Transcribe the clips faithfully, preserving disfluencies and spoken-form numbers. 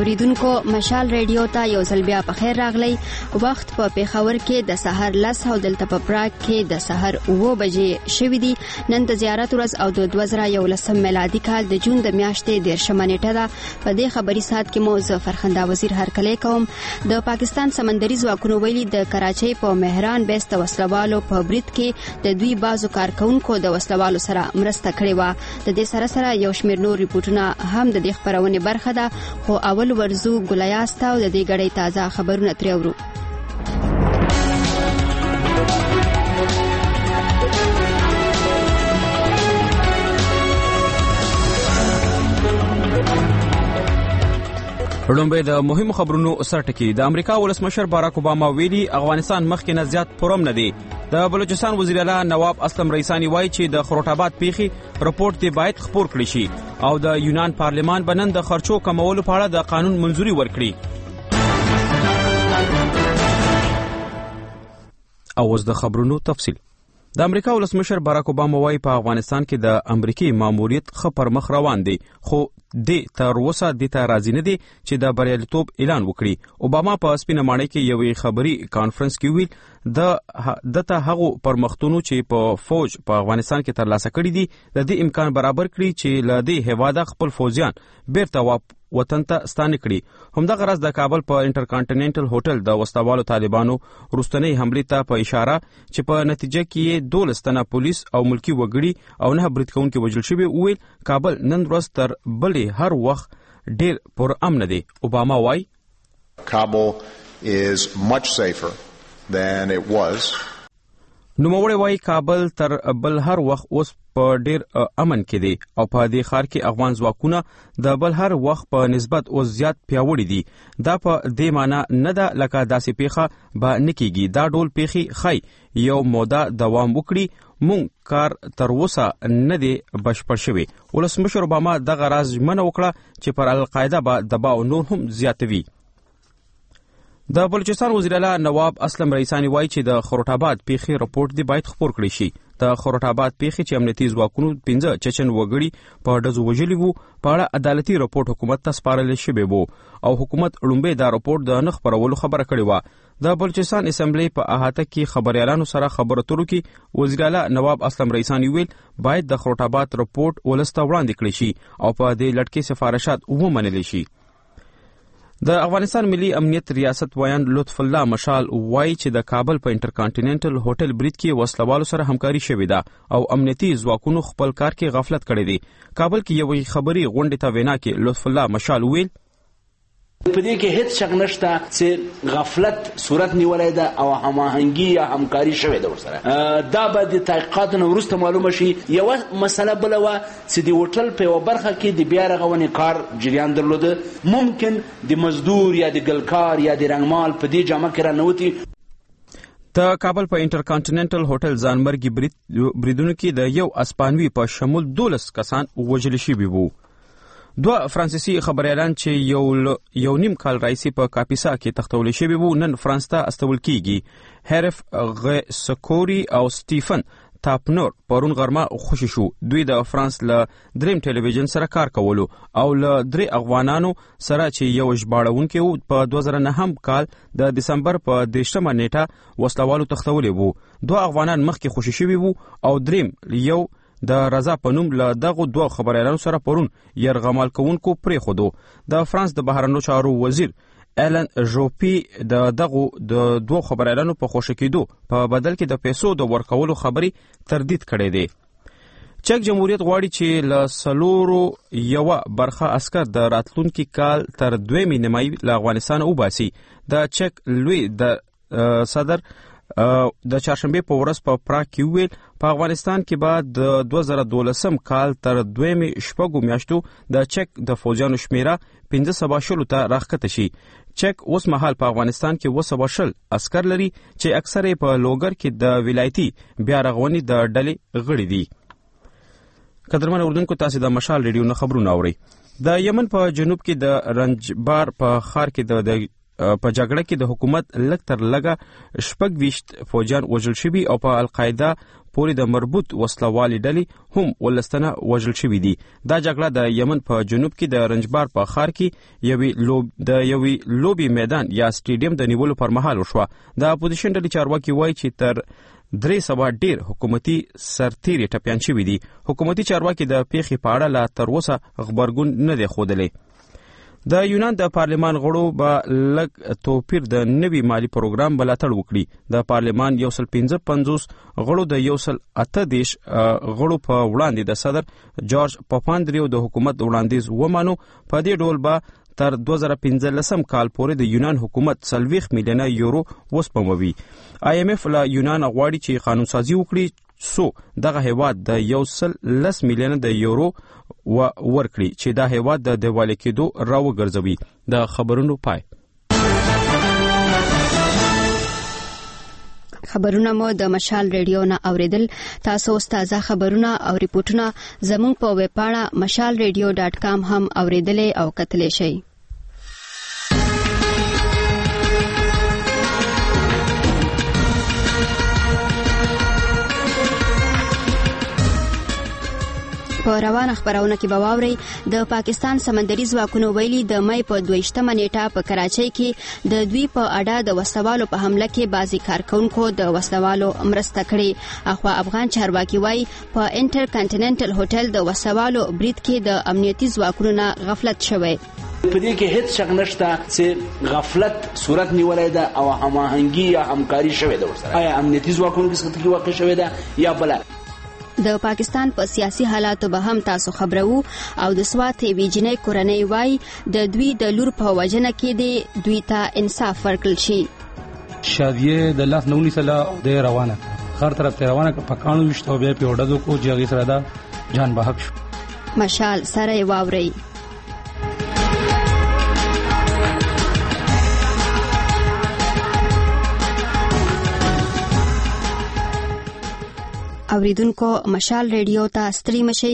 اوریدونکو مشال ریډیو ته یو ځل بیا په خیر راغلی. وخت په پیښور کې د سحر لس او دلته په پراګ کې د سحر اوه بجې شوې دي. نن د زیارت ورځ او د دوه زره یولسم میلادي کال د جون د میاشتې دیرشمه نیټه ده. په دې خبري ساعت کې مو زه فرخنده وزیر هرکلی کوم. د پاکستان سمندري ځواکونو ویلي د کراچۍ په مهران بیس د وسلوالو په برید کې د دوی بازو کارکونکو د وسلوالو سره مرسته کړې وه. د دې سره سره یو شمېر نور ریپورټونه هم د دې خپرونې برخه ده، خو اول ورزو ګلیاستا او د دې غړې تازه خبرونه ترې اورو. وړاندې د مهمو خبرونو سرټکی. د امریکا ولسمشر باراک اوباما ویلي افغانستان مخکې نه زیات پرم نه دی. د بلوچستان وزیر اعلی نواب اسلم رئیسانی وایي چې د خروټ آباد پیښې رپورټ دی باید خپور کړی شي او د یونان پارلمان بنن د خرچو کمولو په اړه د قانون منځوري ورکړي. او اوس د خبرونو تفصیل. د امریکا ولسمشر باراک اوباما وایي په افغانستان کې د امریکای ماموریت ښه پر مخ روان دی، خو د تر اوسه د ته راځي نه دی چې د بریالیتوب اعلان وکړي. اوباما په سپینه ماڼۍ کې یوې خبري کانفرنس کې ویل د دته هغو پرمختونو چې په فوج په افغانستان کې ترلاسه کړي دي د دې امکان برابر کړي چې له دې هیواده خپل فوجیان بیرته وطن ته ستانه کړي. همدغه راز د کابل په انټرکانټیننټل هوټل د وسلوالو طالبانو وروستنۍ حملې ته په اشاره چې په نتیجه کې دولس تنه پولیس او ملکی وګړي او نه برید کوونکي وژل شوي، ویل کابل نن ورځ تر بلې هر وخت ډیر پر امن دی. اوباما وایي Kabul is much safer than it was. نوموړی وایي کابل تر بل هر وخت اوس په ډیر امن کې دی او په دې ښار کې افغان ځواکونه د بل هر وخت په نسبت اوس زیات پیاوړي دي. دا په دې معنی نه ده لکه داسې پیښه به نه کیږي. دا ډول پیښې ښایي یو موده دوام وکړي. مونږ کار تر اوسه نه دی بشپړ شوی. ولسمشر اوباما دغه راز ژمنه وکړه چې پر القاعده به دباو نور هم زیاتوي. د بلوچستان وزیر اعلی نواب اسلم رئیسانی وایي چې د خروټ آباد پیښې رپورټ دی باید خپور کړی شي. د خروټ آباد پیښې چې امنیتي ځواکونو پنځه چچن وګړي په ډزو وژلي وو په اړه عدالتي رپورټ حکومت ته سپارل شوی وو او حکومت لومړی دا رپورټ د نه خپرولو خبره کړې وه. د بلوچستان اسمبلی په احاطه کې خبريالانو سره خبرو اترو کې وزیر اعلی نواب اسلم رئیسانی ویل باید د خروټ آباد رپورټ ولسته وړاندې کړی شي او په دې لټکي سفارشات ومنل شي. د افغانستان ملي امنیت ریاست ویان لطف الله مشال وایي چې د کابل په انټرکانټیننټل هوټل برید کې وسلوالو سره همکاري شوې ده او امنیتي ځواکونو خپل کار کې غفلت کړی دی. کابل کې یوې خبري غونډې ته وینا کې لطف الله مشال ویل په دې کې هیڅ شک نشته چې غفلت صورت نیولای ده او هماهنګي یا همکاري شوې ده ورسره. دا به د تحقیقاتو نه وروسته معلومه شي. یوه مسله بله وه چې د هوټل په یوه برخه کې د بیا رغونې کار جریان درلوده. ممکن د مزدور یا د ګلکار یا د رنګمال په دې جامه کې راننوتي. د کابل په انټرکانټیننټل هوټل ځانمرګي بریدونو کې د یو اسپانوي په شمول دولس کسان وژل شوي وو. دوه فرانسیسي خبريالان چې یو یو نیم کال راځي په کاپیسا کې تختول شوی وو نن فرانس ته استول کیږي. هرف غ سکوري او سټیفن تاپنور پرون غرمه خوشی شو. دوی د فرانس له دریم ټلویزیون سره کار کولو او له درې افغانانو سره چې یو ژباړونکي وو په دوه زره نهم کال د دسمبر په دریشمه نیټه وسلوالو تختولې وو. دوه افغانان مخکې خوشی شوي وو او دریم یو د رضا په نوم له دغه دوه خبريالانو سره پرون يرغمال کوونکو پرې خودو. د فرانس د بهرنیو چارو وزیر ایلن ژوپی د دغه د دوه خبريالانو په خوشی کېدو په بدل کې د پیسو د ورکولو خبري تردید کړې دي. چک جمهوریت غواړي چې له سلورو یو برخه عسكر د راتلونکي کال تر دویمې نیمایي له افغانستان وباسي. د چک لوی د صدر د چهارشنبه په ورځ په پراګ کې ویل په افغانستان کې بعد د دوه زره دولسم کال تر دویمې شپږو میاشتو د چک د فوجانو شمیره پنځه سوه شلو ته راښکته شي. چک اوس مهال په افغانستان کې اوه سوه شل عسکر لري چې اکثر په لوګر کې د ولایتي بیا رغونې د ډلې غړي دي. قدرمن اوردونکو تاسو د مشال ریډیو نه خبرونه اورئ. د یمن په جنوب کې د رنجبار په ښار کې د په جګړه کې د حکومت لږ تر لږه شپږ ویشت فوجیان وژل شوي او په القاعده پورې د مربوط وسلوالي ډلې هم ولستنه وژل شوي دي. دا جګړه د یمن په جنوب کې د رنجبار په ښار کې یوې لوب د یوې لوبي میدان یا سټیډیم د نیولو پر مهال وشوه. د اپوزیشن ډلې چارواکي وایي چې تر درې سوه ډیر حکومتي سرتیري ټپیان شوي دي. حکومتي چارواکي د پیښې په اړه لا تر اوسه خبرګون نه دی ښودلی. د یونان د پارلمان غړو به لږ توپیر د نوي مالی پروګرام ملاتړ وکړي. د پارلمان یو سل پنځه پنځوس غړو د یو سل اته دېرش غړو په وړاندې د صدر جورج پاپاندریو د حکومت وړاندیز ومانو. په دې ډول به تر دوه زره پنځلسم کال پورې د یونان حکومت څلوېښت میلیونه یورو وسپموي. آی ایم ایف له یونان غواړي چې قانونسازي وکړي سو دغه هیواد د یو سل لس میلیونه د یورو و ورکړي چې دا هیواد د دیواله کېدو راوګرځوي. د خبرونو پای. خبرونه مو د مشال ریډیو نه اوریدل. تاسو تازه خبرونه او ریپورتونه زموږ په ویب پاڼه مشال ریډیو ډاټ کام هم اوریدلې او کتلې شئ. په روانه خبرونه کې به واورئ د پاکستان سمندري ځواکونو ویلي د مې په دویشتمه نیټه په کراچۍ کې د دوی په اډه د وسلوالو په حمله کې بعضي کارکونکو د وسلوالو مرسته کړې. اخوا افغان چارواکي وایي په انټر کانټیننټل هوټل د وسلوالو برید کې د امنیتي ځواکونو نه غفلت شوی. په دې کې هیڅ شک نشته چې غفلت صورت نیولې ده او هماهنګي یا همکاري شوې ده ورسره. آیا امنیتي ځواکونو کې څه واقع شوې ده یا بل؟ د پاکستان په سیاسي حالاتو به هم تاسو خبرو او د سوات ویجنې کورنۍ وای د دوی د لور په وجنه کې دی دوی ته انصاف ورکړل شي. شادیه د لاس نونی سره د روانه هر طرف ته روانه پکانو وشته بیا په وډدو کو جګی سره دا جان بحق شو. مشال سره واوري. اوریدونکو مشال ریډیو ته ستړي مشئ.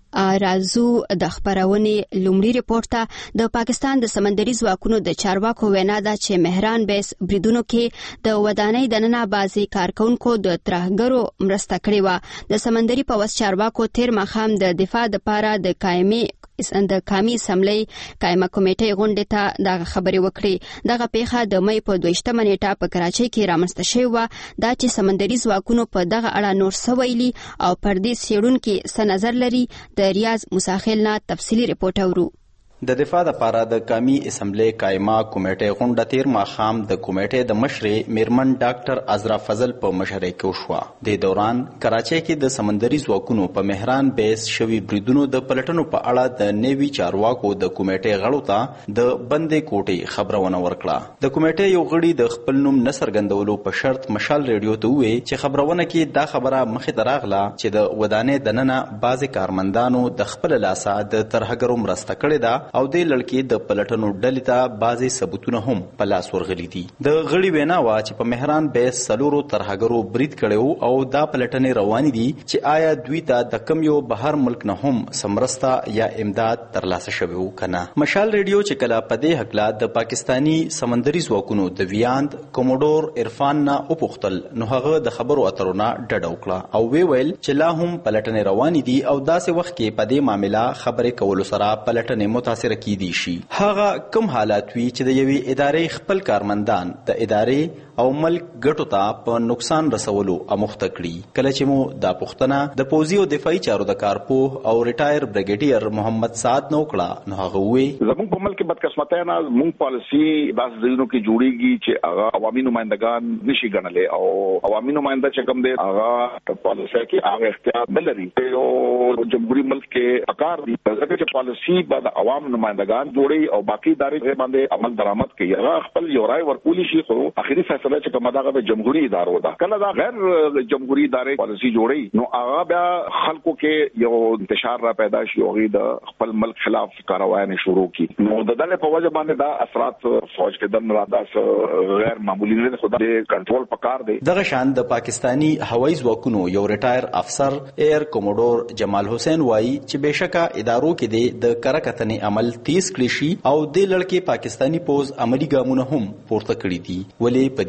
رازو د خبرونې لومړي ریپورت ته د پاکستان د سمندري ځواکونو د چارواکو وینا ده چې مهران بیس بریدونو کې د ودانۍ دننه بعضي کارکونکو د ترهګرو مرسته کړې وه. د سمندري پوځ چارواکو تیر ماښام د دفاع لپاره د قائمي د قامي اسمبلی قائمه کمیټې غونډې ته دغه خبرې وکړې. دغه پیښه د مې په دویشتمه نیټه په کراچۍ کې رامنځته شوې وه. دا چې سمندري ځواکونو په دغه اړه نور څه ویلي او پر دې څېړونکي څه نظر لري د ریاض مساخیل نه تفصیلي ریپورټ اورو. د دفاع لپاره د قومي اسمبلی قائمه کمیټې غونډه تیر ماښام د کمیټې د مشرې میرمن ډاکټر عذرا فضل په مشرۍ کې وشوه. د دوران کراچۍ کې د سمندري ځواکونو په مهران بیس شوي بریدونو د پلټنو په اړه د نیوي چارواکو د کمیټې غړو ته د بندې کوټې خبرونه ورکړه. د کمیټې یو غړي د خپل نوم نه څرګندولو په شرط مشال ریډیو ته وویل چې خبرونه کې دا خبره مخې ته راغله چې د ودانۍ دننه بعضې کارمندانو د خپل لاسه د ترهګرو مرسته کړې ده او د لړکې د پلټنو ډلې ته بعضې ثبوتونه هم په لاس ورغلي دي. د غړي وینا وه چې په مهران بیس څلورو ترهګرو برید کړی او دا پلټنې روانې دي چې آیا دوی ته د کم یو بهر ملک نه هم سمرسته یا امداد ترلاسه شوی و که نه. مشال ریډیو چې کله په دې هکله د پاکستاني سمندري ځواکونو د ویاند کوموډور عرفان نه وپوښتل نو هغه د خبرو اترو نه ډډه وکړه او وی ویل چې لا هم پلټنې روانې دي او داسې وخت کې په دې معامله خبرې کولو سره پلټنې متاثره کیدی شي. هغه کوم حالات وي چې د یوې ادارې خپل کارمندان د ادارې او ملک ګټو ته په نقصان رسولو اموخته کړي. کله چې مو دا پوښتنه د پوځي او دفاعي چارو د کارپوه او ریټایر بریګیډیر محمد سعد نو کړه نو هغه وی زموږ په ملک کې بدقسمتۍ نه موږ پالیسي داس ځایونو کې جوړیږي چې هغه عوامي نمائندگان نشي ګڼلې او عوامي نماینده چې کوم دی هغه پالیسي کې هغه اختیار نه لري او جمهوریت ملک کې اکار دي ځکه چې پالیسي بعد عوام نمائندگان جوړي او باقي ادارې باندې عمل درآمد کوي. هغه خپل یو رائے ورکولی شي خو اخیری فیصله چې کومه دغه د جمهوریت ادارو ده. کله دا غیر جمهوریت ادارې پالیسي جوړي نو هغه بیا خلکو کې یو انتشار را پیدا شي او د خپل ملک خلاف کاروایي شروع کی نو د دغه په وجه باندې دا اثرات فوج کې دم را داس غیر معمولی نه خو د کنټرول پکار دی. دغه شان د پاکستانی هوایي ځواکونو یو ریټایر افسر ایر کوموډور جمال حسین وایي چې بهشکه ادارو کې د کرکتنې عمل تیز کړی شي او د لړکې پاکستانی پوز عملی ګامونه هم پورته کړی دي ولې په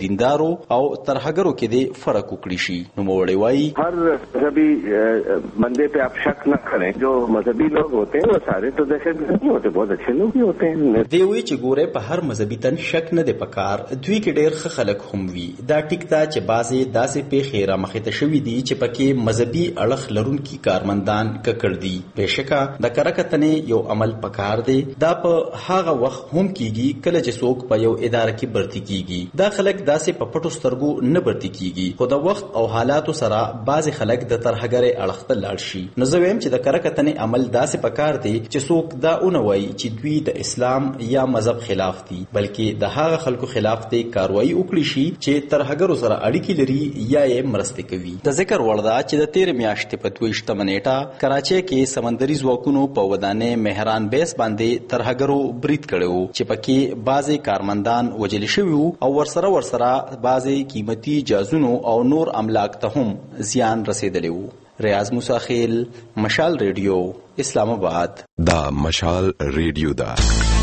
دیندارو او ترهګرو کې د فرق وکړي شي. نوموړی وایي هر مذهبی بندے پہ آپ شک نہ کریں. جو مذہبی لوگ ہوتے ہیں وہ سارے تو دہشت گرد نہیں ہوتے, بہت اچھے لوگ بھی ہوتے ہیں. دی وی چې ګوره په هر مذهبي تن شک نه دی پکار, دوی کې ډېر ښه خلک هم وي. دا ټیک ده چې بعضې داسې پیښې رامخې ته شوي دي چې پکې مذهبي اړخ لرونکي کارمندان ککړ دي. بېشکه د کره کتنې یو عمل پکار دی. دا په هغه وخت هم کیږي کله چې څوک په یو اداره کې برتی کیږي. دا خلک داسې په پټو سترګو نه برتی کیږي, خو د وخت او حالاتو سره بعضې خلک د ترهګرۍ اړخ ته لاړ شي. نو زه وایم چې د کره کتنې عمل داسې پکار دی چې څوک دا ونه وایي چې دوی د اسلام یا مذهب خلاف دي, بلکې د هغه خلکو خلاف دی کاروایی وکړي شي چې ترهګرو سره اړیکې لري یا یې مرستې کوي. د ذکر وړ ده چې د تېرې میاشتې په دوه ویشتمه نیټه کراچۍ کې سمندري ځواکونو په ودانۍ مهران بیس باندې ترهګرو برید کړی و چې پکې بعضې کارمندان وژل شوي وو او ورسره ورسره بعضې قیمتي جازونو او نور املاک ته هم زیان رسېدلی و. ریاض موسی خیل, مشال ریډیو, اسلام آباد. دا مشال ریډیو دا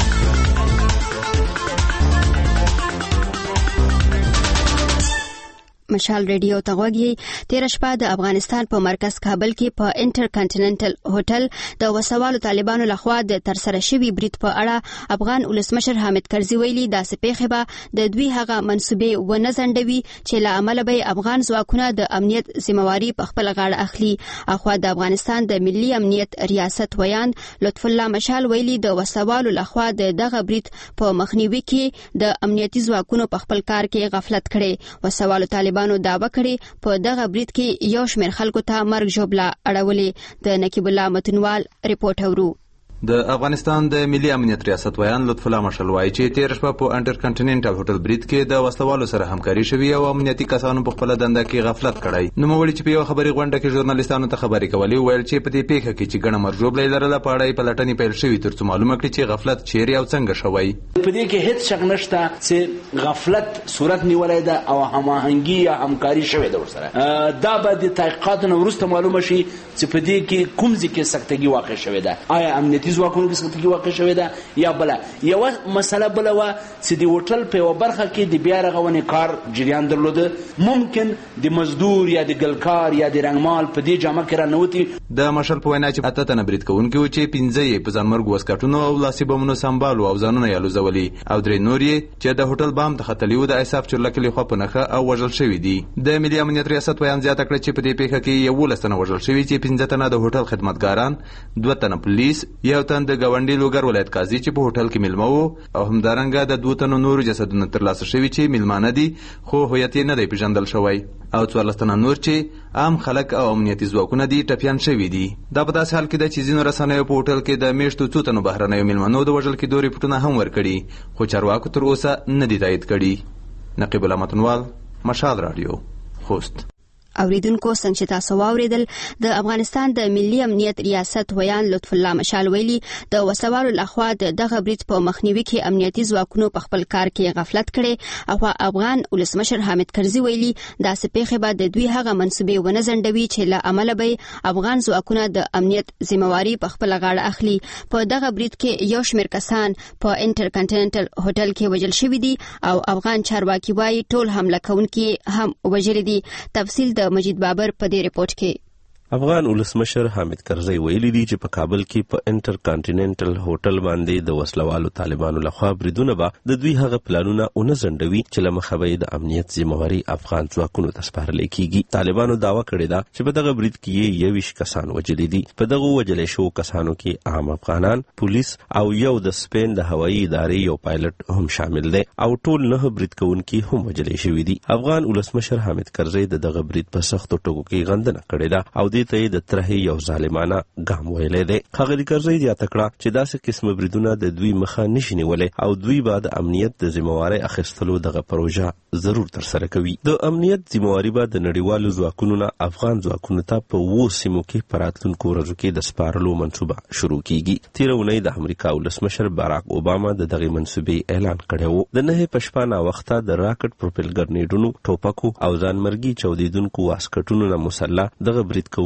مشال ریډیو ته غوږی. تیر شپه د افغانستان په مرکز کابل کې په انټر کانټیننټل هوټل د وسوالو طالبانو لخوا د ترسره شوي برید په اړه افغان ولسمشر حامد کرزي ویلي داسې پیښې به د دوی هغه منصوبې ونه ځنډوي چې له امله به افغان ځواکونه د امنیت ذمہواري په خپل غاړه اخلي. اخوا د افغانستان د ملي امنیت ریاست ویان لطف الله مشال ویلي د وسوالو لخوا د دغه برید په مخنیوي کې د امنیتي ځواکونو په خپل کار کې غفلت کړي. وسوالو طالبانو نو دعوه کړي په دغه برید کې یو شمېر خلکو ته مرګ ژوبله اړولې. د نقیب الله متنوال ریپورټ اورو. د افغانستان د ملي امنیت ریاست ویان لطف الله مشال وایي چې تیر شپه په انټر کانټیننټل هوټل برید کې د وسلوالو سره همکاري شوې او امنیتي کسانو په خپل دنده کې غفلت کړی. نوموړي چې په یو خبري غونډه کې ژورنالیستانو ته خبرې کولې ویل چې په دې پیښه کې چې ګڼه مرجوبلې لرله په اړه یې پلټنې پیل شوې ترڅو معلومه کړي چې غفلت چیرې او څنګه شوی. په دې کې هیڅ شک نشته چې غفلت صورت نیولې ده او هماهنګي یا همکاري شوې ده ورسره. دا به د تحقیقاتو وروسته معلومه شي چې په دې کې کوم ځای کې سختګي واقع شوې ده. آیا امنیتي ځواکونو کې سختګي واقع شوې ده یا بله. یوه مسله بله وه چې د هوټل په یوه برخه کې د بیا رغونې کار جریان درلوده. ممکن د مزدور یا د ګلکار یا د رنګمال په دې جامه کې راننوتي. د مشال په وینا چې اته تنه برید کوونکي وو چې پنځه یې په ځانمرګو وسکټونو او لاسي بمونو سمبالو او ځانونه یې الوزولي او درې نور یې چې د هوټل بام ته ختلي وو د اساف چورلکې لخوا په نښه او وژل شوي دي. د ملي امنیت ریاست ویان زیاته کړه چې په دې پیښه کې یولس تنه وژل شوي چې پنځه تنه د هوټل خدمتګاران, دوه تنه پولیس, یو تن د ګاونډي لوګر ولایت قاضي چې په هوټل کې میلمه وو او همدارنګه د دوه تنو نورو جسدونه ترلاسه شوي چې میلمانه دي خو هویت یې نه دی پیژندل شوی او څوارلس تنه نور چې عام خلک او امنیتي ځواکونه دي ټپیان شوي دي. دا په داسې حال کې ده چې ځینو رسنیو په هوټل کې د میاشتو څو تنو بهرنیو میلمنو د وژل کېدو ریپورټونه هم ورکړي خو چارواکو تر اوسه نه دي تایید کړي. نقیب الله متنوال, مشال راډیو, خوست. اوریدونکو څنګه چې تاسو واوریدل د افغانستان د ملي امنیت ریاست ویان لطف الله مشال ویلي د وسوالو لخوا د دغه برید په مخنیوي کې امنیتي ځواکونو په خپل کار کې غفلت کړي او افغان ولسمشر حامد کرزي ویلي داسې پیښې به د دوی هغه منصوبې ونه ځنډوي چې له امله به افغان ځواکونه د امنیت ذمہواري په خپل غاړه اخلي. په دغه برید کې یو شمېر کسان په انټر کانټیننټل هوټل کې وژل شوي دي او افغان چارواکي وایي ټول حمله کوونکي هم وژلي دي. تفصیل د مجید بابر په دې ریپورت کې. افغان ولسمشر حامد کرزي ویلي دي چې په کابل کې په انټر کانټیننټل هوټل باندې د وسلوالو طالبانو لخوا بریدونه به د دوی هغه پلانونه ونه ځنډوي چې له مخه به د امنیت ذمہواري افغان ځواکونو ته سپارل کیږي. طالبانو دعوه کړې ده چې په دغه برید کې یویشت کسان وژلي دي. په دغه وژل شوو کسانو کې عام افغانان, پولیس او یو د سپین د هوایي ادارې یو پایلټ هم شامل دی او ټول نه برید کوونکي هم وژل شوي دي. افغان ولسمشر حامد کرزي د دغه برید په سختو ټکو کې غندنه کړې ده او ته د ترهي یو ظالمانه ګام ویلې ده. ښاغلي کرزي زیاته کړه چې داسې قسم بریدونه د دوی مخه نشي نیولې او دوی به د امنیت د ذمہوارۍ اخیستلو دغه پروژه ضرور ترسره کوي. د امنیت ذمہواري به د نړیوالو ځواکونو نه افغان ځواکونو ته په اوو سیمو کې په راتلونکو ورځو کې د سپارلو منصوبه شروع کیږي. تېره اونۍ د امریکا ولسمشر باراک اوباما د دغې منصوبې اعلان کړی و. د نهې په شپه ناوخته د راکټ پروپل ګرنیډونو, ټوپکو او ځانمرګي چاودیدونکو واسکټونو نه مسلح دغه برید کوونکي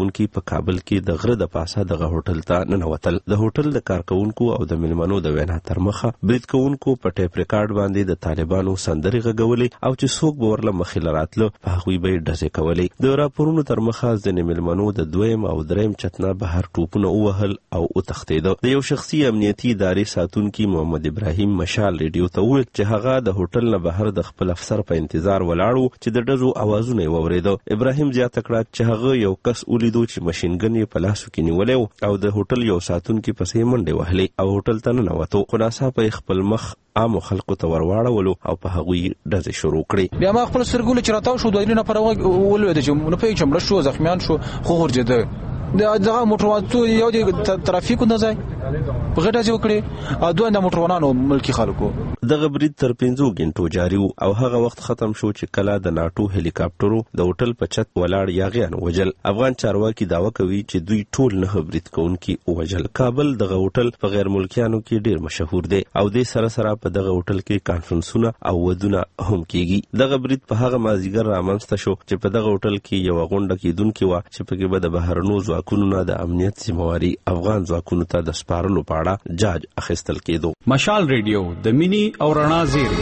کارکونکو په کابل کې د غره د پاسه دغه هوټل ته ننوتل. د هوټل د کارکونکو او د ملمنو د وینا تر مخه برید کوونکو په ټیپ ریکارډ باندې د طالبانو سندرې غږولې او چې څوک به ورله مخې لراتلو په هغوی به یې ډزې کولې. د راپورونو تر مخه ځینې ملمنو د دویم او دریم چت نه بهر ټوپونه ووهل او وتښتېده. د یو شخصي امنیتي ادارې ساتونکي محمد ابراهیم مشال ریډیو ته وویل چې هغه د هوټل نه بهر د خپل افسر په انتظار ولاړ چې د ډزو اوازونه یې واورېده. ابراهیم زیاته کړه چې هغه یو کس ولیدو چې ماشینګن یې په لاسو کې نیولی او د هوټل یو ساتونکي پسې منډې وهلې او هوټل ته ننوتو. خو ناڅاپه یې خپل مخ عامو خلکو ته ورواړولو او په هغوی ډزې شروع کړې. بیا ما خپل سترګو چې راتاو شو دوه نفر ولوېده چې نه پوهېږم چې مړه شو زخمیان شو خو غورځېده. دغه موټروان یو د ترافیکو نه ځای په غټه ځای وکړې او دوه د موټروانانو ملکي خلکو. دغه برید تر پنځو غنټو جاري و او هغه وخت ختم شو چې کله د ناټو هلیکاپټرو د هوټل په چت ولاړ یاغیان وجل. افغان چارواکي دعوه کوي چې دوی ټول نه برید کوونکي وجل. کابل دغه هوټل په غیر ملکیانو کې ډیر مشهور دی او د سره سره په دغه هوټل کې کانفرنسونه او ودونه هم کیږي. دغه برید په هغه مازیګر رامنځته شو چې په دغه هوټل کې یو غونډه کیدونکې وه چې پکې به د بهرنو ځواکونو نه د امنیت ذمہواري افغان ځواکونو ته د سپارلو په اړه جاج اخیستل کېدو. مشال ریډیو د مینی او رڼا زیری.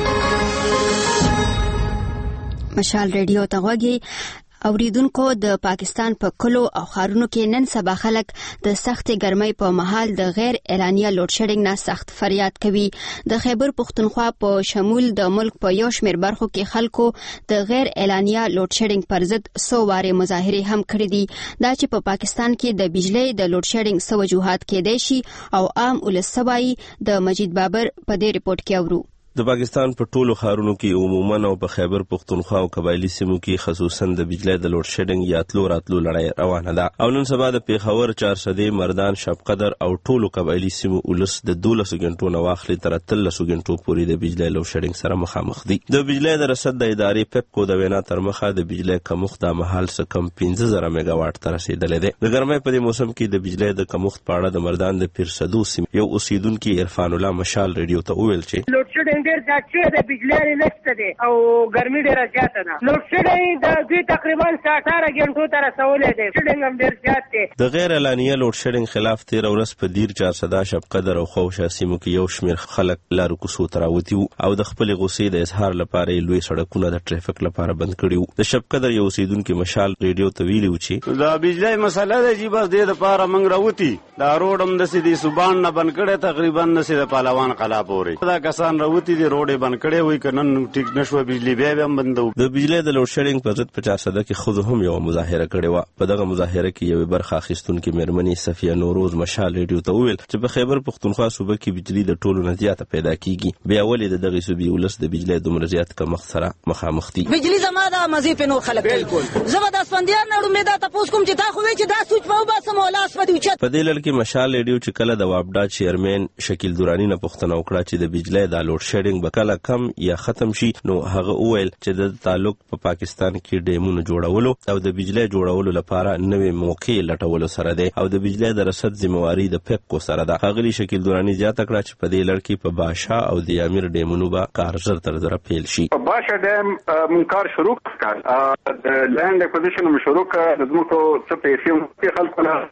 مشال ریډیو ته غوږی اوریدونکو. د پاکستان په کلو او خارونو کې نن سبا خلک د سختې ګرمۍ په مهال د غیر اعلانیه لوډ شیډینګ نه سخت فریاد کوي. د خیبر پختونخوا په شمول د ملک په یو شمېر برخو کې خلکو د غیر اعلانیه لوډ شیډینګ پر ضد څو وارې مظاهرې هم کړې دي. دا چې په پاکستان کې د بجلی د لوډ شیډینګ څه وجوهات کېدای شي او عام ولس څه وایي د مجید بابر په دې رپورټ کې اورو. د پاکستان په ټولو ښارونو کې عموما او په خیبر پختونخوا او قبایلی سیمو کې خصوصا د بجلی د لوډ شیډینګ یا تلو راتلو لړۍ روانه ده او نن سبا د پیښور، چارسدې، مردان، شب قدر او ټولو قبایلی سیمو ولس د دولسو غنټو نه واخلي تر اتلسو غنټو پورې د بجلی لوډ شیډینګ سره مخامخ دي. د بجلی د رصد د ادارې پیپکو د وینا تر مخه د بجلی کمښت د مهال څخه کم پنځه زره میگا واټ ته رسیدلی دی. د ګرمۍ په دې موسم کې د بجلی د کمښت په اړه د مردان د پیرسدو سیمې یو اوسیدونکي عرفان الله مشال ریډیو ته وویل چې لوډ شیډینګ ډېر زیات شوی دی، بجلی نشته دی او ګرمي ډېره زیاته ده. لوډ شیډینګ د دوی تقریبا اټاره غنټو ته رسولی دی. شیډینګ هم ډېر زیات دی. د غیر اعلانیه لوډ شیډینګ خلاف تېره ورځ په دیر، چارسده، شب قدر او خوشا سیمو کې یو شمېر خلک لارو کوڅو ته راوتي وو او د خپلې غوسې د اظهار لپاره یې لوی سړکونه د ټریفک لپاره بند کړي وو. د شب قدر یو اوسیدونکي مشال ریډیو ته ویلي وو چې د بجلی مسله ده چې بس دې دپاره موږ راوتي. دا روډ هم داسې د سوبان نه بند کړی، تقریبا داسې د پهلوان قلعه پورې دا کسان راوتي دي. روډ یې بند کړی وي که نن ټیک نشوه بجلی بیا بیا هم بندو. د بجلی د لوډ شیډینګ په ضد په چارسده کې ښځو هم یوه مظاهره کړې وه. په دغه مظاهره کې یوې برخه اخیستونکې مېرمنې صفیه نوروز مشال ریډیو ته وویل چې په خیبر پختونخوا صوبه کې بجلی د ټولو نه زیاته پیدا کیږي. بیا ولې د دغې صوبې ولس د بجلی دومره زیات کمښت سره مخامخ دي؟ بجلی زما د مزې په نور خلک کوي. زه به د اسفندیار نه ډومې دا تپوس کوم چې تا خو وایي چې دا سوچ به وباسم او لاس به دې اوچت. په دې لړ کې مشال ریډیو چې کله د وابډا چیرمین شکیل دوراني نه پوښتنه وکړه چې د بجلی د لوډ شیډینګ به کله کم یا ختم شي، نو هغه وویل چې د تعلق په پا پاکستان کې ډیمونو جوړولو او د بجلی جوړولو لپاره نوې موقع لټولو سره دی او د بجلی د رصد ذمہواري د پیپکو سره ده. ښاغلي شکیل دوراني زیاته کړه چې په دې لړ کې په باشا او د یامیر ډیمونو به کار ژر تر ژره پیل شي. په باشا ډیم مونږ کار شروع کړ، د لینډ اکوزیشن مو شروع کړ، د ځمکو څه پیسې مو خلکو له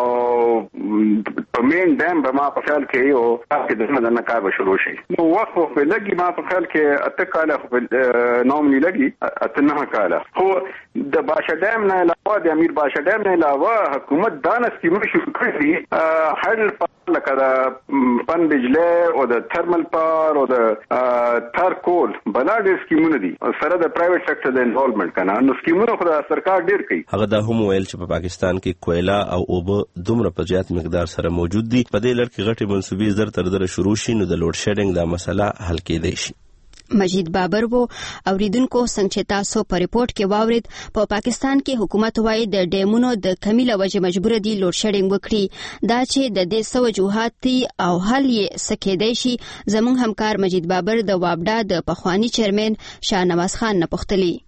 او په مین ډیم به ما په خیال کې یو تاسو د دننه کار به شروع شي. نو وخت په لګي ما په خیال کې اته کاله نوم نه لګي، اته نه کاله. خو د باشا ډیم نه علاوه د امیر باشا ډیم نه علاوه حکومت دانه سکیمونه شروع کړې دي. هر لکه د پن بجلی او د تھرمل پاور او د تار کول بلا ډېر سکیمونه دي سره د پرایویټ سیکټر د انوالومنت کنه. نو سکیمونه خو د سرکار ډېر کوي. هغه دا هم ویل چې په پاکستان کې کویلا او اوبه دومره په زیات مقدار سره موجود دي. په دې لړ کې غټې منصوبې زر تر زره شروع شي نو د لوډ شیډینګ دا مسله حل کېدای شي. مجید بابر وو. اوریدونکو څنګه چې تاسو په ریپورت کې واورید، په پا پاکستان کې حکومت وايي د ډیمونو د کمی له وجې مجبور دي لوډ شیډینګ وکړي. دا چې د دې څه وجوهات دي او حل یې څه کېدای شي، زموږ همکار مجید بابر د وابډا د پخواني چیرمن شاهنواز خان نه پوښتلي.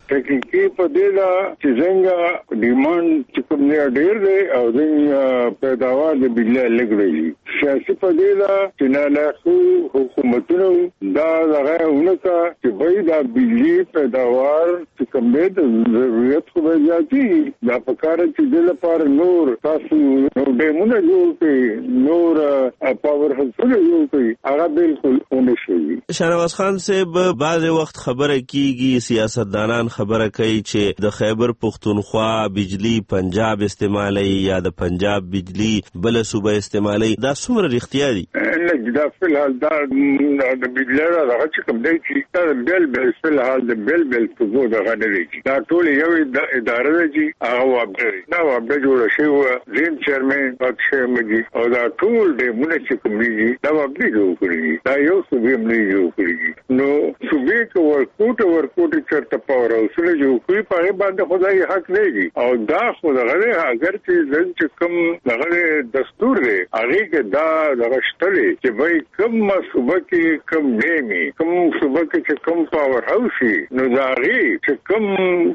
تحقیقي په دې دا چې څنګه ډیماند چې کوم نه ډیر دی او څنګه پیداوار د بجلی لګ دی سیاسي په دې دا چې نه له حکومتونو دا هغه ونکا چې وای دا بجلی پیداوار چې کوم د ضرورت خو به زیاتی دا په کار چې د لپاره نور تاسو نو ډیمونه جوړ کړئ نور پاور هاوسونه جوړ کړئ هغه بالکل ونشي. شهنواز خان صاحب بعض وخت خبره کیږي سیاستدانان خبره کوي چې د خیبر پختونخوا بجلی پنجاب استعمالي یا د پنجاب بجلی بل صوبه استعمالي دا څومره رښتیا دي؟ نه دا په حال دا د بجلی راغلی چې کوم دی چې دا بل بل په حال د بل بل په دغه نه دی دا ټول یو اداره ده چې هغه وابدري دا وابد جوړ شي و زم چیرمن پاتشه مګي او دا ټول د مونږ چې کوم دی دا وابد جوړ کړی دا یو صوبې ملي جوړ کړی نو صوبې کو ورکوټ ورکوټ چرته پاور اوسله جوړ کړی په باندې خدای حق دی او دا خدای اگر چې ځل چې کوم دغه دستور دی هغه کې دا دغشتلې چې وای کوم صوبه کې کوم نیمي کوم صوبه کې چې کوم پاور هاوسي نو دا غي چې کوم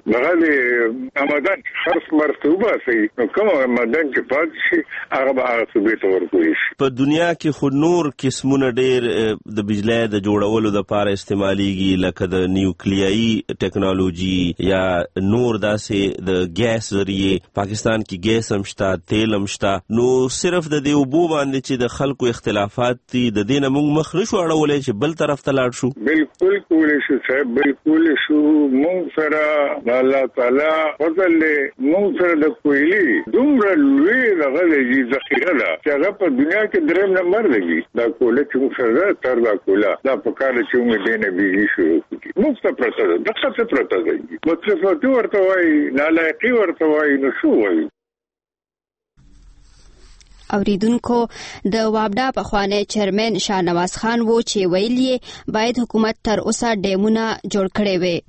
دغه آمدن خرڅ مرتوبه سي نو کوم آمدن چې پات شي هغه به هغه صوبې ته ورکوي په دنیا کې خو نور قسمونه ډېر د بجلی د جوړولو د لپاره استعماليږي لکه د نیوکلیایي ټیکنالوژي یا نور داسې د ګیس ذریعہ پاکستان کې ګیس هم شته تیل هم شته نو صرف د دې اوبو باندې چې د خلکو اختلافات دي د دې نه موږ مخ نشو اړولی چې بل طرف ته لاړ شو. بالکل کولی شو صاحب بالکل شو موږ سره الله تعالی فضل موږ سره د کویلی دومره لوی دغه دی ذخیره ده چې هغه په دنیا کې دریم نمبر دی دا کوله چې موږ سره تر دا کوله دا په کار چې موږ دې نه بیږي شروع کړي موږ ته پرته ده دغه څه پرته دی متصفاتي ورته وایي نالایقي ورته وایي نو شو وایي. اوریدونکو د وابډا پخوانی چیرمن شاهنواز خان وو چې ویلي باید حکومت تر اوسه ډیمونه جوړ کړي وي.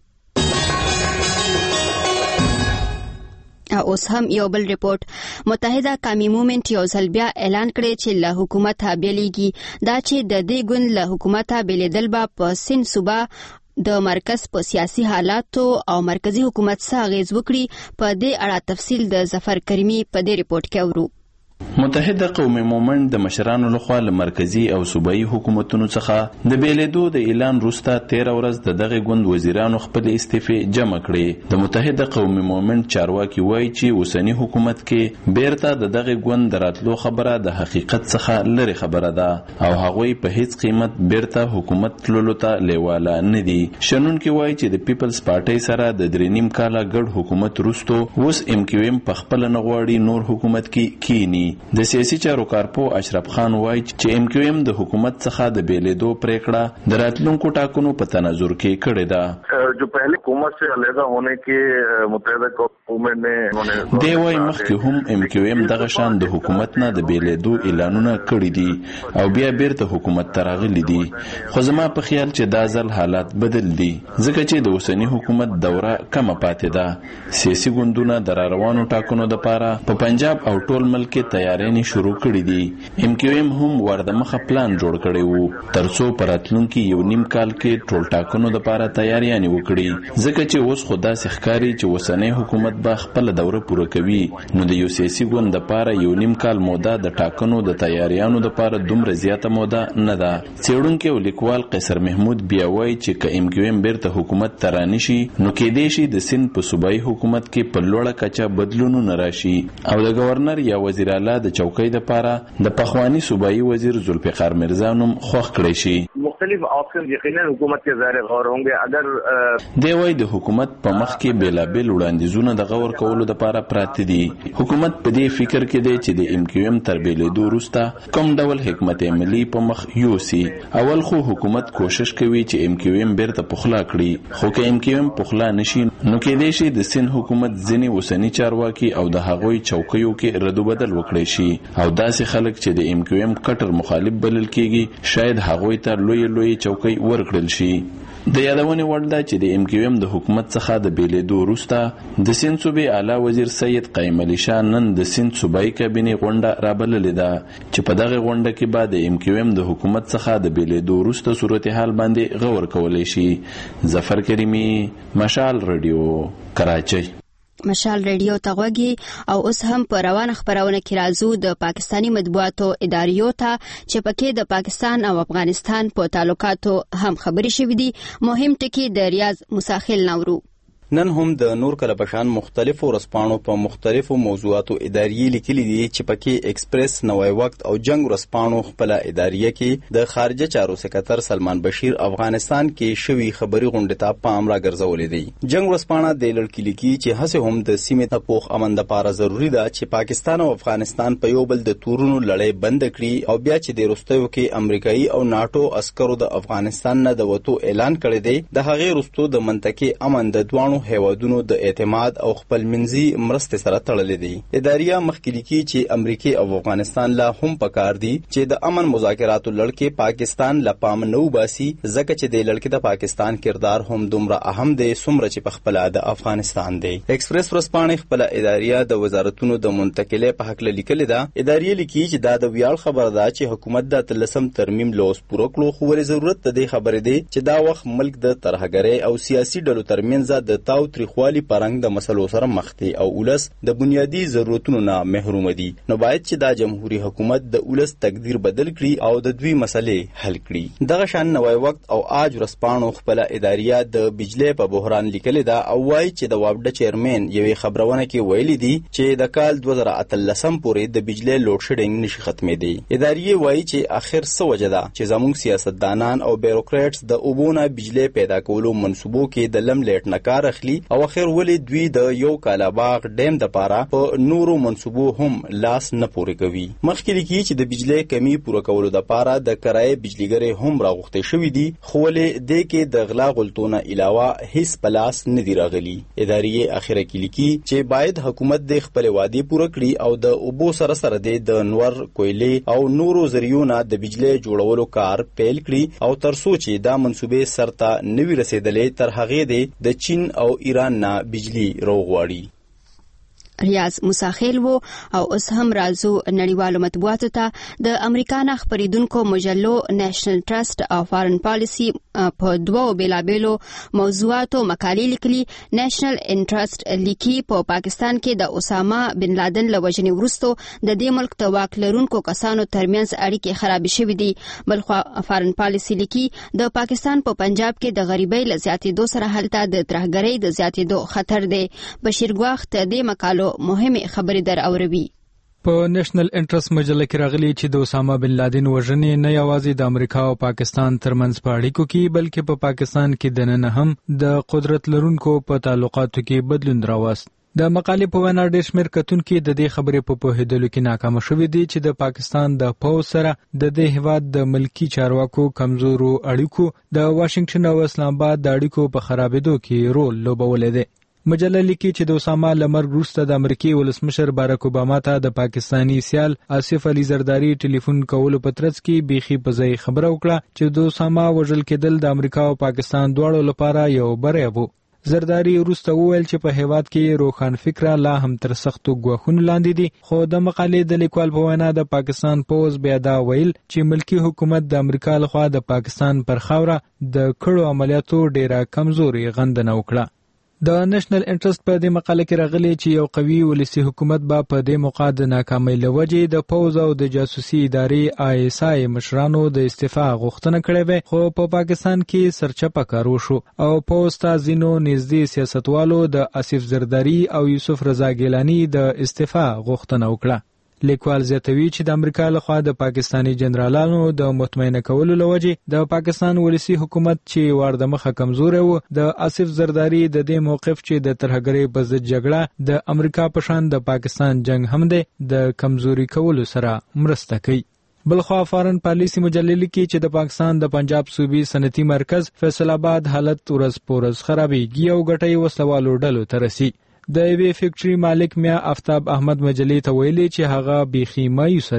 اوس هم یو بل ریپورت متحده قومي موومنټ یو ځل بیا اعلان کړی چې له حکومته بیلیږي دا چې د دې ګوند له حکومته بیلیدل به په سین صوبه د مرکز په سیاسي حالاتو او مرکزی حکومت څخه اغیز وکړي. په دې اړه تفصیل د ظفر کریمی په دې ریپورت کې اورو. متحده قومي موومنټ د مشرانو لخوا له مرکزی او صوبایي حکومتونو څخه د بیلیدو د اعلان وروسته تیره ورځ د دغه ګوند وزیرانو خپل استعفې جمع کړې. د متحده قومي موومنټ چارواکي وایي چې اوسنی حکومت کې بیرته د دغه ګوند د راتلو خبره د حقیقت څخه لري خبره ده او هغوی په هیڅ قیمت بیرته حکومت تللو ته لیواله نه دي. شنونکي وایي چې د پیپلز پارټۍ سره د درې نیم کاله ګډ حکومت وروسته اوس ام کیو ام په خپل نه غواړي نور حکومت کې کینی. د سیاسي چارو کارپو اشرف خان وایي چې ام کیو ام د حکومت څخه د بیلیدو پریکړه د راتلونکو ټاکنو په تناظر کې کړې ده. جو پہلے حکومت سے علیحدہ ہونے کې متحده قومونو نے دی وایي مخکې هم ام کیو ام دغه شان د حکومت نه د بیلیدو اعلانونه کړي دي او بیا بیرته حکومت ته راغلي دي خو زما په خیال چې دا ځل حالات بدل دي ځکه چې د اوسنی حکومت دوره کمه پاتې ده. سیاسي ګوندونه د راروانو ټاکنو لپاره په پنجاب او ټول ملک کې تیاری شروع کړی دي. ام کیو ام هم ورده مخه پلان جوړ کړی وو ترڅو پراتلونکي یو نیم کال کې ټول ټاکنو لپاره تیاریانې وکړي ځکه چې اوس خدا سخکاری چې وسنۍ حکومت به خپل دوره پوره کوي نو د یو سیاسي ګوند لپاره یو نیم کال موده د ټاکنو د تیاریانو لپاره دومره زیاته موده نه ده. څېړونکی او لیکوال قیصر محمود بیا وایي چې که ام کیو ام بیرته حکومت ته رانشي نو کېدای شي د سند په صوبایي حکومت کې په لوړه کچه بدلونونه راشي او د گورنر یا وزیر اعلی د چوکۍ لپاره د پخوانی صوبایي وزیر ذوالفقار مرزا نوم خوښ کړی شي. مختلف آپشن یقینا حکومت کے ظاهر غور ہوں گے اگر دی وای د حکومت په مخ کې بیلابل وړاندیزونه د غور کولو لپاره پراته دي. حکومت په دې فکر کې دی چې د ام کیو ام تر بیلیدو وروسته کوم ډول حکمت عملی په مخ یوسي. اول خو حکومت کوشش کوي چې ام کیو ام بیرته پخلا کړي خو که ام کیو ام پخلا نشي نو کېدای شي د سین حکومت ځینې اوسنی چارواکي او د هغوی چوکیو کې ردو بدل وکړي شي او داسې خلک چې د ام کیو ام کټر مخالف بلل کېږي شاید هغوی ته لوی ډېر لوی چوکۍ ورکړل شي. د یادونې وړ ده چې د ام کیو ام د حکومت څخه د بیلېدو وروسته د سیند صوبې اعلی وزیر سید قیم علي شاه نن د سیند صوبایي کابینې غونډه رابللې ده چې په دغه غونډه کې به د ام کیو ام د حکومت څخه د بیلېدو وروسته صورتحال باندې غور کولی شي. ظفر کریمي، مشال رادیو، کراچۍ. مشال ریډیو ته غوږی او اوس هم په روانه خبرونه کې راځو د پاکستانی مطبوعاتو اداریو ته چې پکې د پاکستان او افغانستان په تعلقاتو هم خبرې شوې دي. مهم ټکی د ریاض مساخیل نورو. نن هم د نور کله بشان مختلفو ورځپاڼو په مختلفو موضوعاتو اداریې لیکلي دي چې پکې ایکسپریس، نوی وخت او جنگ ورځپاڼو خپله اداریه کې د خارجه چارو سکرتر سلمان بشیر افغانستان کې شوي خبري غونډې ته پام راګرځولی دی. جنگ ورځپاڼه د لړکي لیکي چې هسې هم د سیمې ته پوخ امن دپاره ضروري ده چې پاکستان او افغانستان په یو بل د تورونو لړۍ بند کړي او بیا چې د وروستیو کې امریکایي او ناټو عسکرو د افغانستان نه د وتو اعلان کړی دی. د هغې وروستو د منطقې امن د دواړو هیوادونو د اعتماد او خپلمنځي مرستې سره تړلې دي. اداریه مخکې لیکي چې امریکا او افغانستان لا هم پکار دي چې د امن مذاکراتو لړ پاکستان لا پام نه وباسي ځکه چې د لړ د پاکستان کردار هم دومره اهم دی څومره چې په خپل د افغانستان دی. ایکسپریس ورځپاڼه خپل اداریه د وزارتونو د منتقلې په حق لیکل ده. اداریه لیکي چې دا د ویاړ خبره ده چې حکومت د تلسم ترمیم لوس پوره کړو، خو ولې ضرورت د دې خبرې دی چې دا وخت ملک د ترهګرۍ او سیاسي ډلو ترمنځ د تاو تریخوالي پرنګ د مسلو سره مخ دي او ولس د بنیادی ضرورتونو نه محروم دي. نو باید چې دا جمهوریت حکومت د ولس تقدیر بدل کړي او د دوی مسلې حل کړي. دغه شان نوی وخت او آج ورځپاڼو خپل اداریه د بجلی په بحران لیکل ده او وایي چې د وابډه چیرمن یوې خبرونه کې ویلي دي چې د کال دوه زره اتلسم پورې د بجلی لوډ شیډینګ نشي ختمېدی. اداریه وایي چې اخر څه وجه ده چې زموږ سیاستدانان او بیروکراټس د اوبونه بجلی پیدا کولو منصوبو کې د لم لیټ نه کار اخلي او اخر ولې دوی د یو کالاباغ ډیم د پاره په نورو منصوبو هم لاس نه پورې کوي. مخکې لیکي چې د بجلی کمی پوره کولو د پاره د کرایې بجلیګرې هم راغوښتې شوې دي، خو ولې دې کې د غلا غلطونه علاوه هیڅ پلاس نه دی راغلي. اداریه اخره کې لیکي چې باید حکومت د خپل وعده پوره کړي او د اوبو سره سره د نور، کویلې او نورو ذریعونو د بجلی جوړولو کار پیل کړي او تر څو چې دا منصوبې سرته نوي رسیدلې تر هغې دی د چین او ایران نه بجلی روغواړي. ریاض مساخیل وو او اوس هم راځو نړیوالو مطبوعاتو ته. د امریکا نه خپریدونکو مجلو نېشنل ټرست او فارن پالیسی په دوو بیلابیلو موضوعاتو مقالې لیکلي. نېشنل انټرست لیکي په پاکستان کې د اسامه بن لادن له وژنې وروسته د دې ملک د واک لرونکو کسانو ترمنځ اړیکې خرابې شوې دي. بلخوا فارن پالیسی لیکي د پاکستان په پنجاب کې د غریبۍ له زیاتېدو سره هلته د ترهګرۍ د زیاتېدو خطر دی. بشیر ګواخت دې مقالو مهمه خبرې در اوروي. په نېشنل انټرست مجله کې راغلي چې د اسامه بن لادن وژنې نه یوازې د امریکا او پاکستان ترمنځ په اړیکو کې بلکې په پاکستان کې دننه هم د قدرت لرونکو په تعلقاتو کې بدلون راوست. د مقالې په وینا ډېر شمېر کتونکي د دې خبرې په پوهېدلو کې ناکامه شوي دي چې د پاکستان د پوځ سره د دې هېواد د ملکي چارواکو کمزورو اړیکو د واشنگټن او اسلام آباد د اړیکو په خرابېدو کې رول لوبولی دی. مجله لیکي چې د اسامه له مرګ وروسته د امریکای ولسمشر باراک اوباما ته د پاکستانی سیال آصف علي زرداری ټلیفون کولو په ترڅ کې بیخي په ځای خبره وکړه چې د اسامه وژل کېدل د امریکا او پاکستان دواړو لپاره یو بری و. زرداری وروسته وویل چې په هیواد کې روښان فکره لا هم تر سختو ګواښونو لاندې دي، خو د مقالې د لیکوال په وینا د پاکستان پوځ بیا دا ویل چې ملکی حکومت د امریکا لخوا د پاکستان پر خاوره د کړو عملیاتو ډیره کمزوري غندنه وکړه. د نېشنل انټرست په دې مقاله کې راغلي چې یو قوي ولسي حکومت به په دې موقع د ناکامۍ له وجې د پوځ او د جاسوسي ادارې آی اس آی مشرانو د استعفا غوښتنه کړې وه، خو په پاکستان کې سرچپه کار وشو او پوځ ته ځینو نږدې سیاستوالو د آصف زرداری او یوسف رضا ګیلاني د استعفا غوښتنه وکړه. لیکوال زیاتوي چې د امریکا لخوا د پاکستانی جنرالانو د مطمئنه کولو لوجې د پاکستان ولسی حکومت چې وار د مخه کمزوري وو، د آصف زرداری د دې موقف چې د ترهګرۍ په ضد جګړه د امریکا په شان د پاکستان جنگ هم دی د کمزوري کولو سره مرسته کوي. بلخوا فارن پالیسی مجلې لیکي چې د پاکستان د پنجاب صوبې صنعتي مرکز فیصل آباد حالت ورځ په ورځ خرابېږي او ګټې وسلوالو ډلو ته رسي. د یوې فیکټري مالک میا آفتاب احمد مجلې ته ویلي چې هغه بیخي مایوسه دی.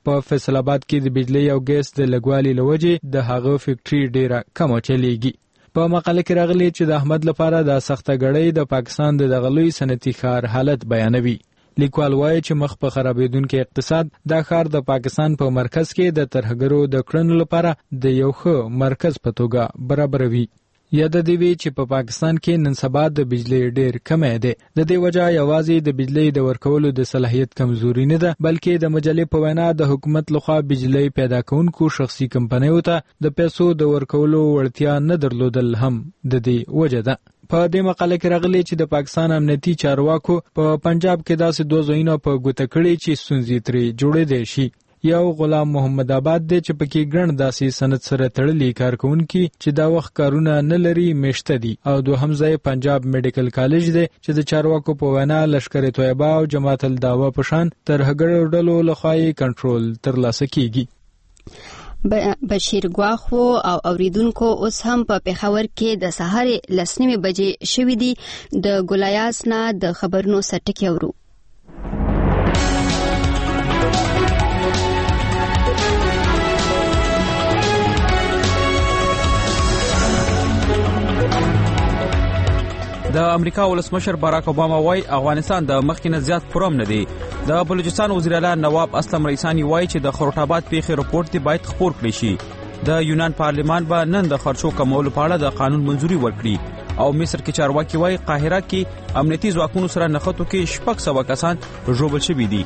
په فیصل آباد کې د بجلی او ګیس د لګوالي لوجې د هغه فیکټری ډیره کم چلیږي. په مقاله کې راغلی چې د احمد لپاره د سخته ګړۍ د پاکستان د دغه لوی صنعتي ښار حالت بیانوي. لیکوال وایي چې مخ په خرابېدونکي اقتصاد دا ښار د پاکستان په مرکز کې د ترهګرو د کړنو لپاره د یو ښه مرکز په توګه برابروي. یاد دی وی چې په پاکستان کې نن سبا د بجلی ډیر کم دی. د دې وجہ یوازې د بجلی د ورکولو د صلاحیت کمزوري نه ده، بلکې د مجلې په وینا د حکومت لخوا بجلی پیدا کوونکو شخصي کمپنیو ته د پیسو د ورکولو وړتیا نه درلودل هم د دې وجہ ده. په دې مقاله کې راغلی چې د پاکستان امنیتي چارواکو په پنجاب کې داسې دوه ځایونه په ګوته کړي چې ستونزې ترې جوړېدای شي. یو غلام محمد آباد دی چې پکې ګڼ داسې صنعت سره تړلي کارکونکي چې دا وخت کارونه نه لري میشته دي، او دوهم ځای پنجاب میډیکل کالج دی چې د چارواکو په وینا لشکر طیبه او جماعت الدعوه په شان ترهګرو ډلو لخوا یې کنټرول ترلاسه کیږي. بشیر ګواخو او اوریدونکو اوس هم په پېښور کې د سهار لسنیمې بجې شوې دي. د ګلایاس نه د خبرونو سرټکی اورو. د امریکا ولسمشر باراک اوباما وايي افغانستان د مخکینه زیات پروم نه دی. د بلوچستان وزیر اعلی نواب اسلم رئیسانی وايي چې د خروټ آباد پیښې رپورت دی باید خپور کړي شي. د یونان پارلمان به نن د خرچو کمولو په اړه د قانون منځوري ورکړي. او مصر کې چارواکي وايي قاهره کې امنیتي ځواکونو سره نښتو کې شپږ سوه کسان ژوبل شوي دي.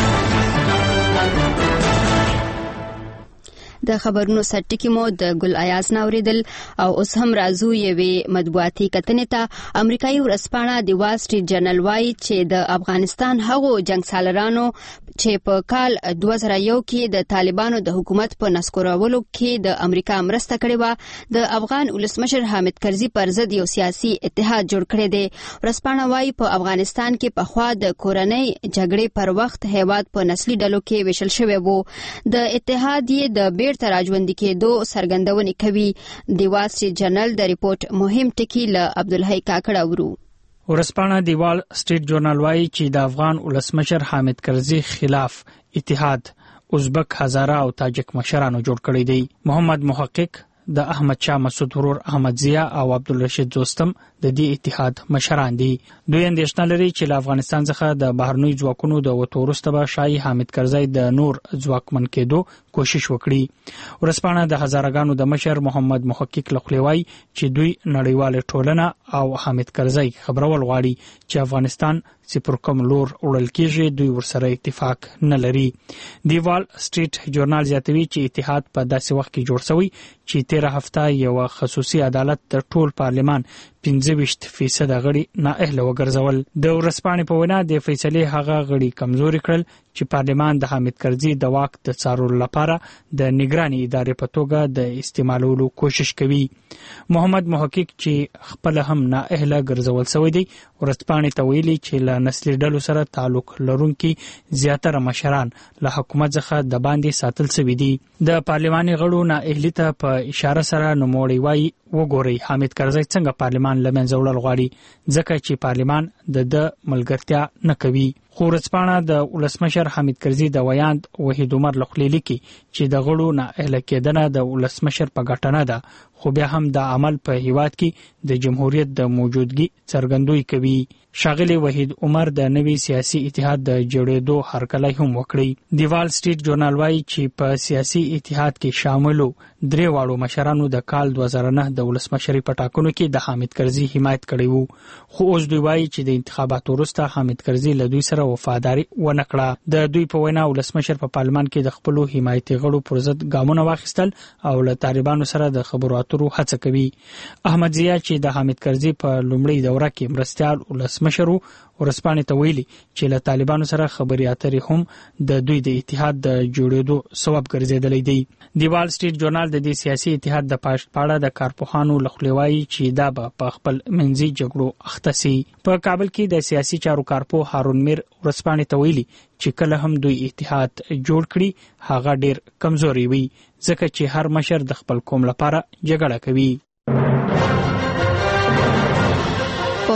د خبرونو سرټکی مو د ګل ایاز ناوریدل او اوس هم راځو یوې مطبوعاتي کتنې ته. امریکایي ورځپاڼه د وال سټریټ جرنل وايي چې د افغانستان هغو جنگسالارانو چې په کال دوه زره یو کې د طالبانو د حکومت په نسکورولو کې د امریکا مرسته کړې وه، د افغان ولسمشر حامد کرزي پر ضد یو سیاسي اتحاد جوړ کړی دی. ورځپاڼه وايي په افغانستان کې پخوا د کورنۍ جګړې پر وخت هیواد په نسلي ډلو کې ویشل شوی وو. د اتحاد یې د بیرته راژوندي کېدو څرګندونې کوي. د وال سټریټ جرنل د ریپورت مهم ټکي له عبدالحی کاکړ اورو. ورځپاڼه د وال سټریټ جرنل وايي چې د افغان ولسمشر حامد کرزي خلاف اتحاد ازبک، هزاره او تاجک مشرانو جوړ کړی دی. محمد محقق د احمد شاه مسعود ورور احمد ضیا او عبدالرشید دوستم د دې اتحاد مشران دي. دوی اندېښنه لري چې له افغانستان څخه د بهرنیو ځواکونو د وتو وروسته به شاهي حامد کرزی د نور ځواکمن کېدو کوشش وکړي. ورځپاڼه د هزارهګانو د مشر محمد محقق له خولې وایي چې دوی نړیواله ټولنه او حامد کرزی خبرول غواړي چې افغانستان چې پر کوم لور وړل کېږي دوی ورسره اتفاق نه لري. دی وال سټریټ جورنال زیاتوي چې اتحاد په داسې وخت کې جوړ شوی چې تیره هفته یو خصوصي عدالت د ټول پارلمان پنځه ویشت فیصد غړي نااهله وګرځول. د ورځپاڼې په وینا د فیصلې هغه غړي کمزوري کړل چې پارلمان د حامد کرزي د واک د څارلو لپاره د نگراني ادارې په توګه د استعمالولو کوشش کوي. محمد محقق چې خپل هم نااهله ګرځول شوی دی ورځپاڼې ته ویلي چې له نسلي ډلو سره تعلق لرونکي زیاتره مشران له حکومت څخه د باندې ساتل شوي دي. د پارلماني غړو نااهلي ته په اشاره سره نوموړی وایي وګورئ حامد کرزی څنګه پارلمان له منځه وړل غواړي ځکه چې پارلمان د د ملګرتیا نه کوي. خو ورځپاڼه د ولسمشر حامد کرزي د ویاند وحید عمر له خولې لیکي چې د غړو نااهله کېدنه د ولسمشر په ګټه نه ده، خو بیا هم د عمل په هیواد کې د جمهوریت د موجودګي څرګندوي کوي. ښاغلی وحید عمر د نوي سیاسي اتحاد د جوړېدو هرکلی هم وکړي. د وال سټریټ جورنال وايي چې په سیاسي اتحاد کې شاملو درې واړو مشرانو د کال دوه زره نه د ولسمشرۍ په ټاکنو کې د حامد کرزي حمایت کړی وو، خو اوس دوی وايي چې د انتخاباتو وروسته حامد کرزي له دوی سره وفاداري ونه کړه. د دوی په وینا ولسمشر په پارلمان کې د خپلو حمایتي غړو پر ضد ګامونه واخیستل او له طالبانو سره د خبرو اترو هڅه کوي. احمد ضیا چې د حامد کرزي په لومړۍ دوره کې مرستیال ولسمشر ورځپاڼې ته ویلي چې له طالبانو سره خبرې اترې هم د دوی د اتحاد د جوړېدو سبب ګرځېدلی دی. د وال سټریټ جورنال د دې سیاسي اتحاد د پاړه د کارپوهانو له خولې وایي چې دا به په خپل منځي جګړو اخته سي. په کابل کې د سیاسي چارو کارپوه هارون میر ورځپاڼې ته ویلي چې کله هم دوی اتحاد جوړ کړي هغه ډیر کمزوري وي ځکه چې هر مشر د خپل قوم لپاره جګړه کوي. په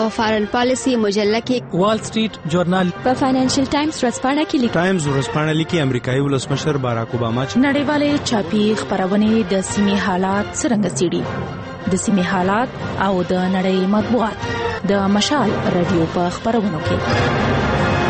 په فارن پالیسی مجله کې، وال سټریټ جورنال په فاینانشل ټایمز ورځپاڼه کې لیکي، ټایمز ورځپاڼه لیکي امریکایي ولسمشر باراک اوباما چې نړیوالې چاپی خبرونه د سیمې حالات څرنګه څېړي، د سیمې حالات او د نړۍ مطبوعات د مشال رادیو په خبرونو کې.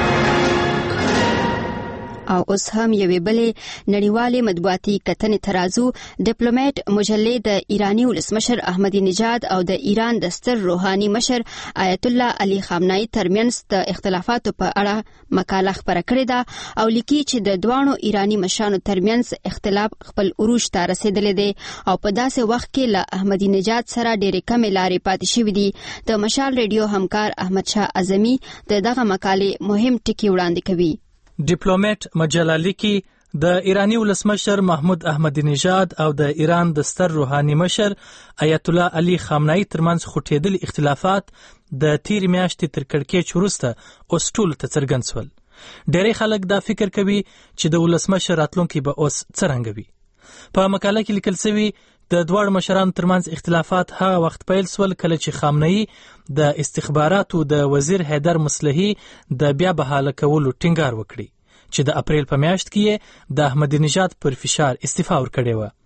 او اوس هم یوې بلې نړیوالې مطبوعاتي کتنې ترازو ډیپلوماټ مجلې د ایرانی ولسمشر احمدی نژاد او د ایران د ستر روحاني مشر آیت الله علي خامنه‌ای ترمنځ د اختلافاتو په اړه مقاله خپره کړې ده او لیکي چې د دوانو ایرانی مشرانو ترمنځ اختلاف خپل عروج ته رسیدلی دی او په داسې وخت کې له احمدی نژاد سره ډېرې کمې لارې پاتې شوې دي. د مشال ریډیو همکار احمد شاه اعظمي د دغه مقالې مهم ټکي وړاندې کوي. ډیپلوماټ مجله لیکي د ایرانی ولسمشر محمود احمدی نژاد او د ایران د ستر روحاني مشر آیت الله علي خامنه‌ای ترمنځ خوټېدلي اختلافات د تیر میاشتې تر کړکېچ وروسته اوس ټولو ته څرګند شول. ډېری خلک دا فکر کوي چې د ولسمشر راتلونکی به اوس څرنګه وي. په مقاله کې لیکل شوي د دواړو مشرانو ترمنځ اختلافات هغه وخت پیل شول کله چې خامنه‌ای د استخباراتو د وزیر حیدر مصلحي د بیا بحاله کولو ټینګار وکړي چې د اپریل په میاشت کې د احمدی نژاد پر فشار استعفا ورکړې وه.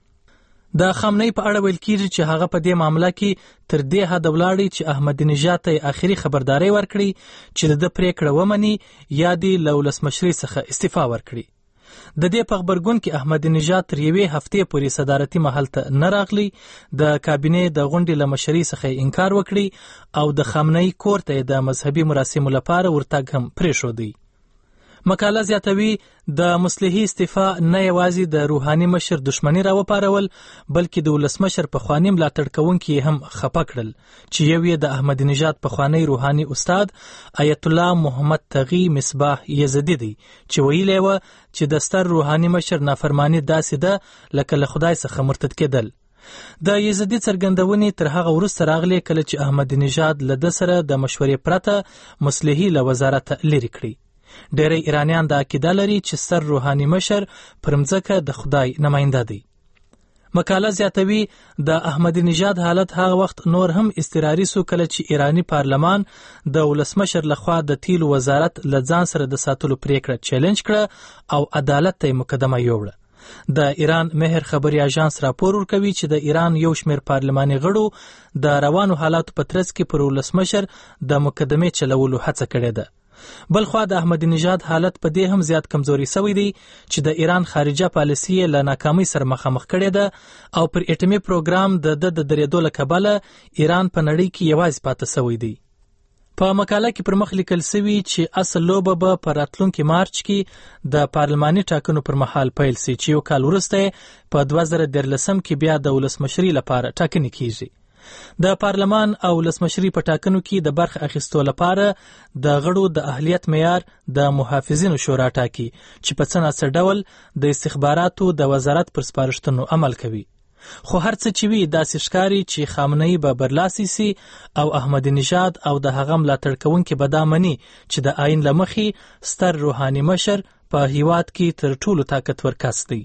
د خامنه‌ای په اړه ویل کېږي چې هغه په دې معامله کې تر دې حده ولاړی چې احمدی نژاد ته آخري خبرداری ورکړي چې د پریکړه ومني یا دې له ولسمشرۍ څخه استعفا ورکړي. د دې په خبرګون کې احمدی نژاد تر یوې هفتې پورې صدارتي محل ته نه راغلی، د کابینې د غونډې له مشرۍ څخه انکار وکړي او د خامنه‌ای کور ته د مذهبي مراسمو لپاره ورتګ هم پرېښودی. مقاله زیاتوي د مصلحي استعفا نه یوازې د روحاني مشر دښمني راوپارول بلکې د ولسمشر پخواني ملاتړ کوونکي هم خفه کړل چې یو یې د احمدی نژاد پخوانی روحاني استاد آیت الله محمد تغی مصباح یزدی دی چې ویلی و چې د ستر روحاني مشر نافرمانی داسې ده لکه له خدای څخه مرتد کېدل. د یزدی څرګندونې تر هغه وروسته راغلي کله چې احمدی نژاد له ده سره د مشورې پرته مصلحي له وزارت لرې کړي. ډېری ایرانیان دا عقیده لري چې ستر روحاني مشر پر مځکه د خدای نماینده دی. مقاله زیاتوي د احمدی نژاد حالت هغه وخت نور هم اضطراري سو کله چې ایرانی پارلمان د ولسمشر لخوا د تیلو وزارت له ځان سره د ساتلو پریکړه چیلنج کړه او عدالت ته مقدمه یوړه. د ایران مهر خبري اژانس راپور ورکوي چې د ایران یو شمېر پارلماني غړو د روانو حالاتو په ترڅ کې پر ولسمشر د مقدمې چلولو هڅه کړې ده. بلخوا د احمدی نژاد حالت په دې هم زیات کمزوري شوی دی چې د ایران خارجه پالیسي له ناکامۍ سره مخامخ کړې ده او پر اټومي پروګرام د د د درېدو له کبله ایران په نړۍ کې یوازې پاتې شوی دی. په مقاله کې پر مخ لیکل شوي چې اصل لوبه به په راتلونکي مارچ کې د پارلماني ټاکنو پر مهال پیل شي چې یو کال وروسته په دوه زره دیارلسم کې بیا د ولسمشرۍ لپاره ټاکنې کیږي. د پارلمان او ولسمشرۍ په ټاکنو کې د برخه اخیستو لپاره د غړو د اهلیت معیار د محافظینو شورا ټاکي چې په څه ناڅه ډول د استخباراتو د وزارت پر سپارښتنو عمل کوي. خو هر څه چې وي داسې ښکاري چې خامنه‌ای به برلاسي سي او احمدی نژاد او د هغه ملاتړ کوونکي به دا مني چې د آئین له مخې ستر روحاني مشر په هیواد کې تر ټولو طاقتور کس دی.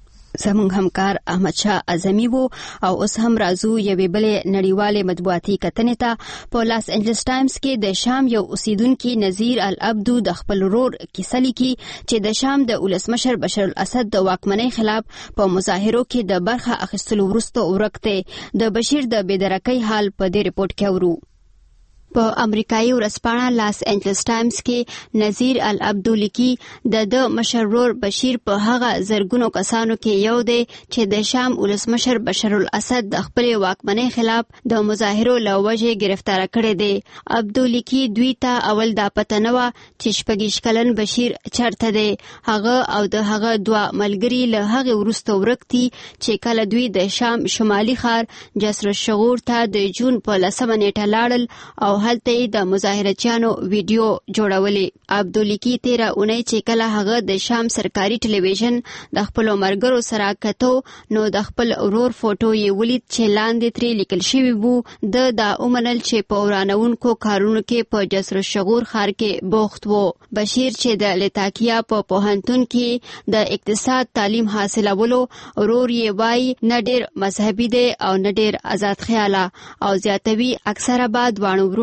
زموږ همکار احمد شاه اعظمي وو او اوس هم راځو یوې بلې نړیوالې مطبوعاتي کتنې ته. په لاس انجلس ټایمز کې د شام یو اوسیدونکي نظیر العبدو د خپل ورور کیسه لیکي چې د شام د ولسمشر بشر الاسد د واکمنۍ خلاف په مظاهرو کې د برخه اخیستلو وروسته ورک دی. د بشیر د بېدرکۍ حال په دې رپورټ کې اورو. په امریکایي ورځپاڼه لاس انجلس ټایمز کې نظیر العبدو لیکي د د مشر ورور بشیر په هغه زرګونو کسانو کې یو دی چې د شام ولسمشر بشر الاسد د خپلې واکمنۍ خلاف د مظاهرو له وجې گرفتار کړی دی. عبدو لیکي دوی ته اول دا پته نه وه چې شپږیش کلن بشیر چرته دی. هغه او د هغه دوه ملګري له هغې وروسته ورک دي چې کله دوی د شام شمالي ښار جسر الشغور ته د جون په لسمه نیټه لاړل او هلته یې د مظاهرچیانو ویډیو جوړولې. عبداللیکي تیره اونۍ چې کله هغه د شام سرکاري ټلویزیون د خپلو ملګرو سره کتو نو د خپل ورور فوټو یې ولید چې لاندې ترې لیکل شوي وو. د دا ومنل چې په ورانونکو کارونو کې په جسر الشغور ښار کې بوخت وو. بشیر چې د لتاکیا په پوهنتون کې د اقتصاد تعلیم حاصلولو ورور یې وایي نه ډېر مذهبي دی او نه ډېر آزاد خیاله او زیاتوي اکثره به دواړو ورونو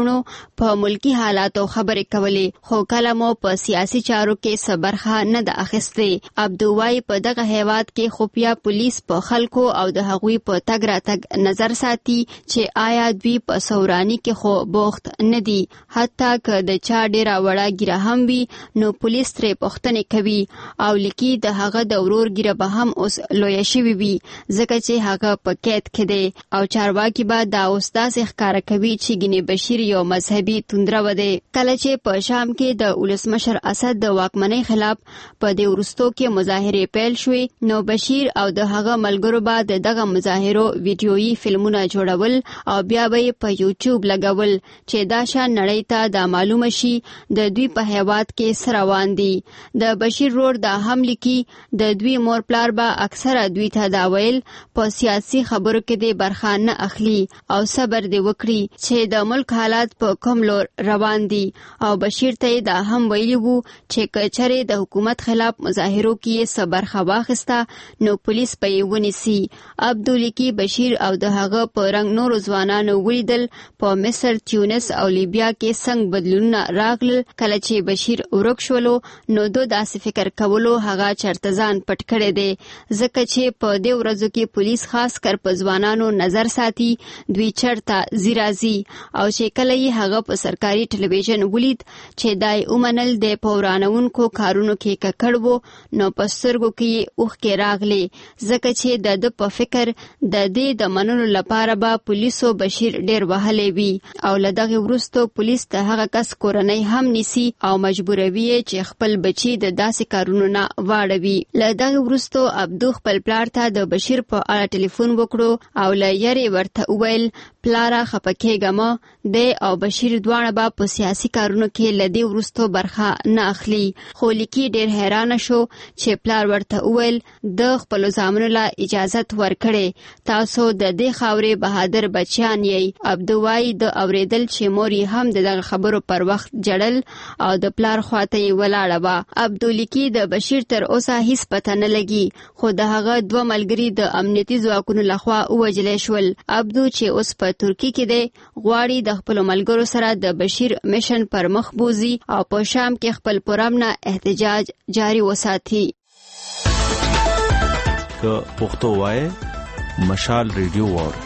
کارونو په ملکی حالاتو خبرې کولې، خو کله مو په سیاسي چارو کې څه برخه نه ده اخیستې. عبدوای په دغه هیواد کې خفیه پولیس په خلکو او د هغوی په تګ راتګ نظر ساتي چې آیا دوی په سوراني کې خو بوخت نه دي. حتی که د چا ډیره وړه ګیره هم وي نو پولیس ترې پوښتنې کوي او لیکي د هغه د ورور ګیره به هم اوس لویه شوې وي ځکه چې هغه په قید کې دی. او چارواکي به دا اوس داسې ښکاره کوي چې ګینې بشیر یو مذهبي توندروه دی. کله چې په شام کې د ولسمشر اسد د واکمنۍ خلاف په دې وروستو کې مظاهرې پیل شوې نو بشیر او د هغه ملګرو به د دغه مظاهرو ویډیويي فلمونه جوړول او بیا به یې په یوټیوب لګول چې دا شان نړۍ ته دا معلومه شي د دوی په هیواد کې څه روان دي. د بشیر رور دا هم لیکي د دوی مور پلار به اکثره دوی ته دا ویل په سیاسي خبرو کې دې برخه نه اخلي او صبر دې وکړي چې د ملک حالات په کوم لور روان دي. او بشیر ته دا هم ویلي وو چې که چېرې د حکومت خلاف مظاهرو کې څه برخه واخیسته نو پولیس به یې ونیسي. عبدالکی بشیر او د هغه په رنګ نورو ځوانانو ولیدل په مصر، تیونس او لیبیا کې څنګه بدلونونه راغلل. کله چې بشیر ورک شولو نو دو داسې فکر کولو هغه چرته ځان پټ کړی دی ځکه چې په دې ورځو کې پولیس خاص کر په ځوانانو نظر ساتي دوی چرته ځي راځي. او چې کله یې هغه په سرکاري ټلویزیون ولید چې دای ومنل د په ورانونکو کارونو کې ککړ وو نو په سترګو کې اوښکې راغلې ځکه چې د ده په فکر د دې د منلو لپاره به پولیسو بشیر ډیر وهلی وي او له دغې وروستو پولیس د هغه کس کورنۍ هم نیسي او مجبوروي چې خپل بچي د داسې کارونو نه واړوي. له دغې وروستو عبدو خپل پلار ته د بشیر په اړه ټلیفون وکړو او له یارې ورته وویل پلاره خفه کېږه مه، دی او بشیر دواړه به په سیاسي کارونو کې له دې وروستو برخه نه اخلي. خو لیکي ډیر حیرانه شو چې پلار ورته وویل د خپلو زامنو له اجازت ورکړې، تاسو د دې خاورې بهادر بچیان یې. عبدو وایي د اورېدل چې مور یې هم د دغه خبرو پر وخت جړل او د پلار خواته یې ولاړه وه. عبدالکی د بشیر تر اوسه هیڅ پته نه لګي خو د هغه دوه ملګري د امنیتي ځواکونو لخوا ووژلی شول. عبدو چې اوس په ترکیه کې دی غواړي د خپلو ملګرو سره د بشیر میشن پر مخ بوزي او په شام کې خپل پرامنه احتجاج جاری وساتي. که پښتو وایي مشال ریډیو وور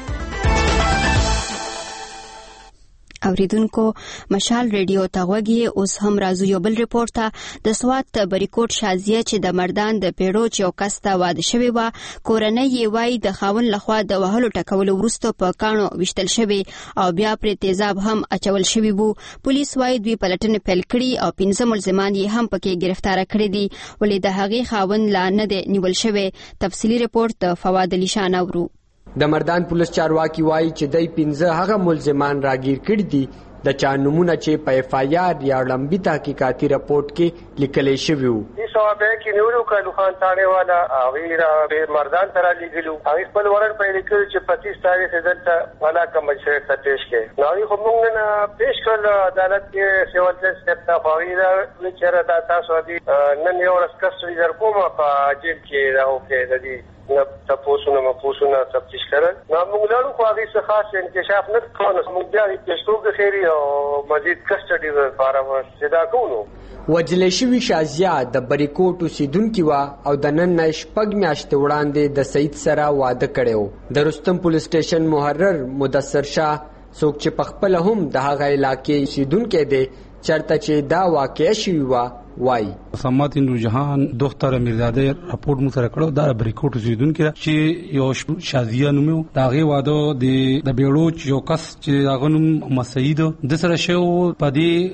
اوریدونکو مشال ریډیو ته غوږی. اوس هم راځو یو بل ریپورت ته. د سوات بریکوټ شازیه چې د مردان د پیړو چې یو کس ته واده شوی و کورنۍ یې وایي د خاوند لخوا د وهلو ټکولو وروسته په کاڼو ویشتل شوی او بیا پرې تیزاب هم اچول شوی وو. پولیس وایي دوی پلټنې پیل کړي او پنځه ملزمان یې هم پکې گرفتار کړي دي ولې د هغې خاوند لا نه دی نیول شوی. تفصیلي ریپورت د فواد علي شاه نورو. د مردان پولیس چارواکي وایي چې دای پنځه هغه ملزمان راګیر کړي دي د چا نمونه چې په اف آی آر یا لمبي تحقیقاتي رپورت کې لیکل شوی وو. د صوابه کې نیولو کلو خان تاړه والا او را مردان تر لګلو هغه خپل ورن په لیکل چې پچیس تاریخ دلته والا کوم شرط ته پیش کړي نو خو موږ نه پیش کړل عدالت کې سیول ټیسټ ته فوریدا چې را تاسو دي نن یو ورځ کسټډي در کومه په جیل کې راو کې د دې نه تاسو نه مفوسو نه تفتیش کړل نو موږ له خو هغه څه خاص انکشاف نه کوو موږ بیا پښتو کې خیری او مزید کسټډي لپاره وسیدا کوو. وجل شوی شازیه د بریکوټ اوسیدونکو وا او د نن شپږ میاشتې وړاندې د سید سره واده کړو. د رستم پولیس سټیشن محرر مدثر شاه څوک چې پخپل هم د هغه علاقې اوسیدونکو دی چرته چې دا واقع شوی وا وای. سمات نور جهان دختر میرزاده راپورټ مو سره کړو دا بریکوټ اوسیدونکو چې یو شازیه نومو دا غي واده د د بیړو یو کس چې هغه نوم مسعود د سره شو په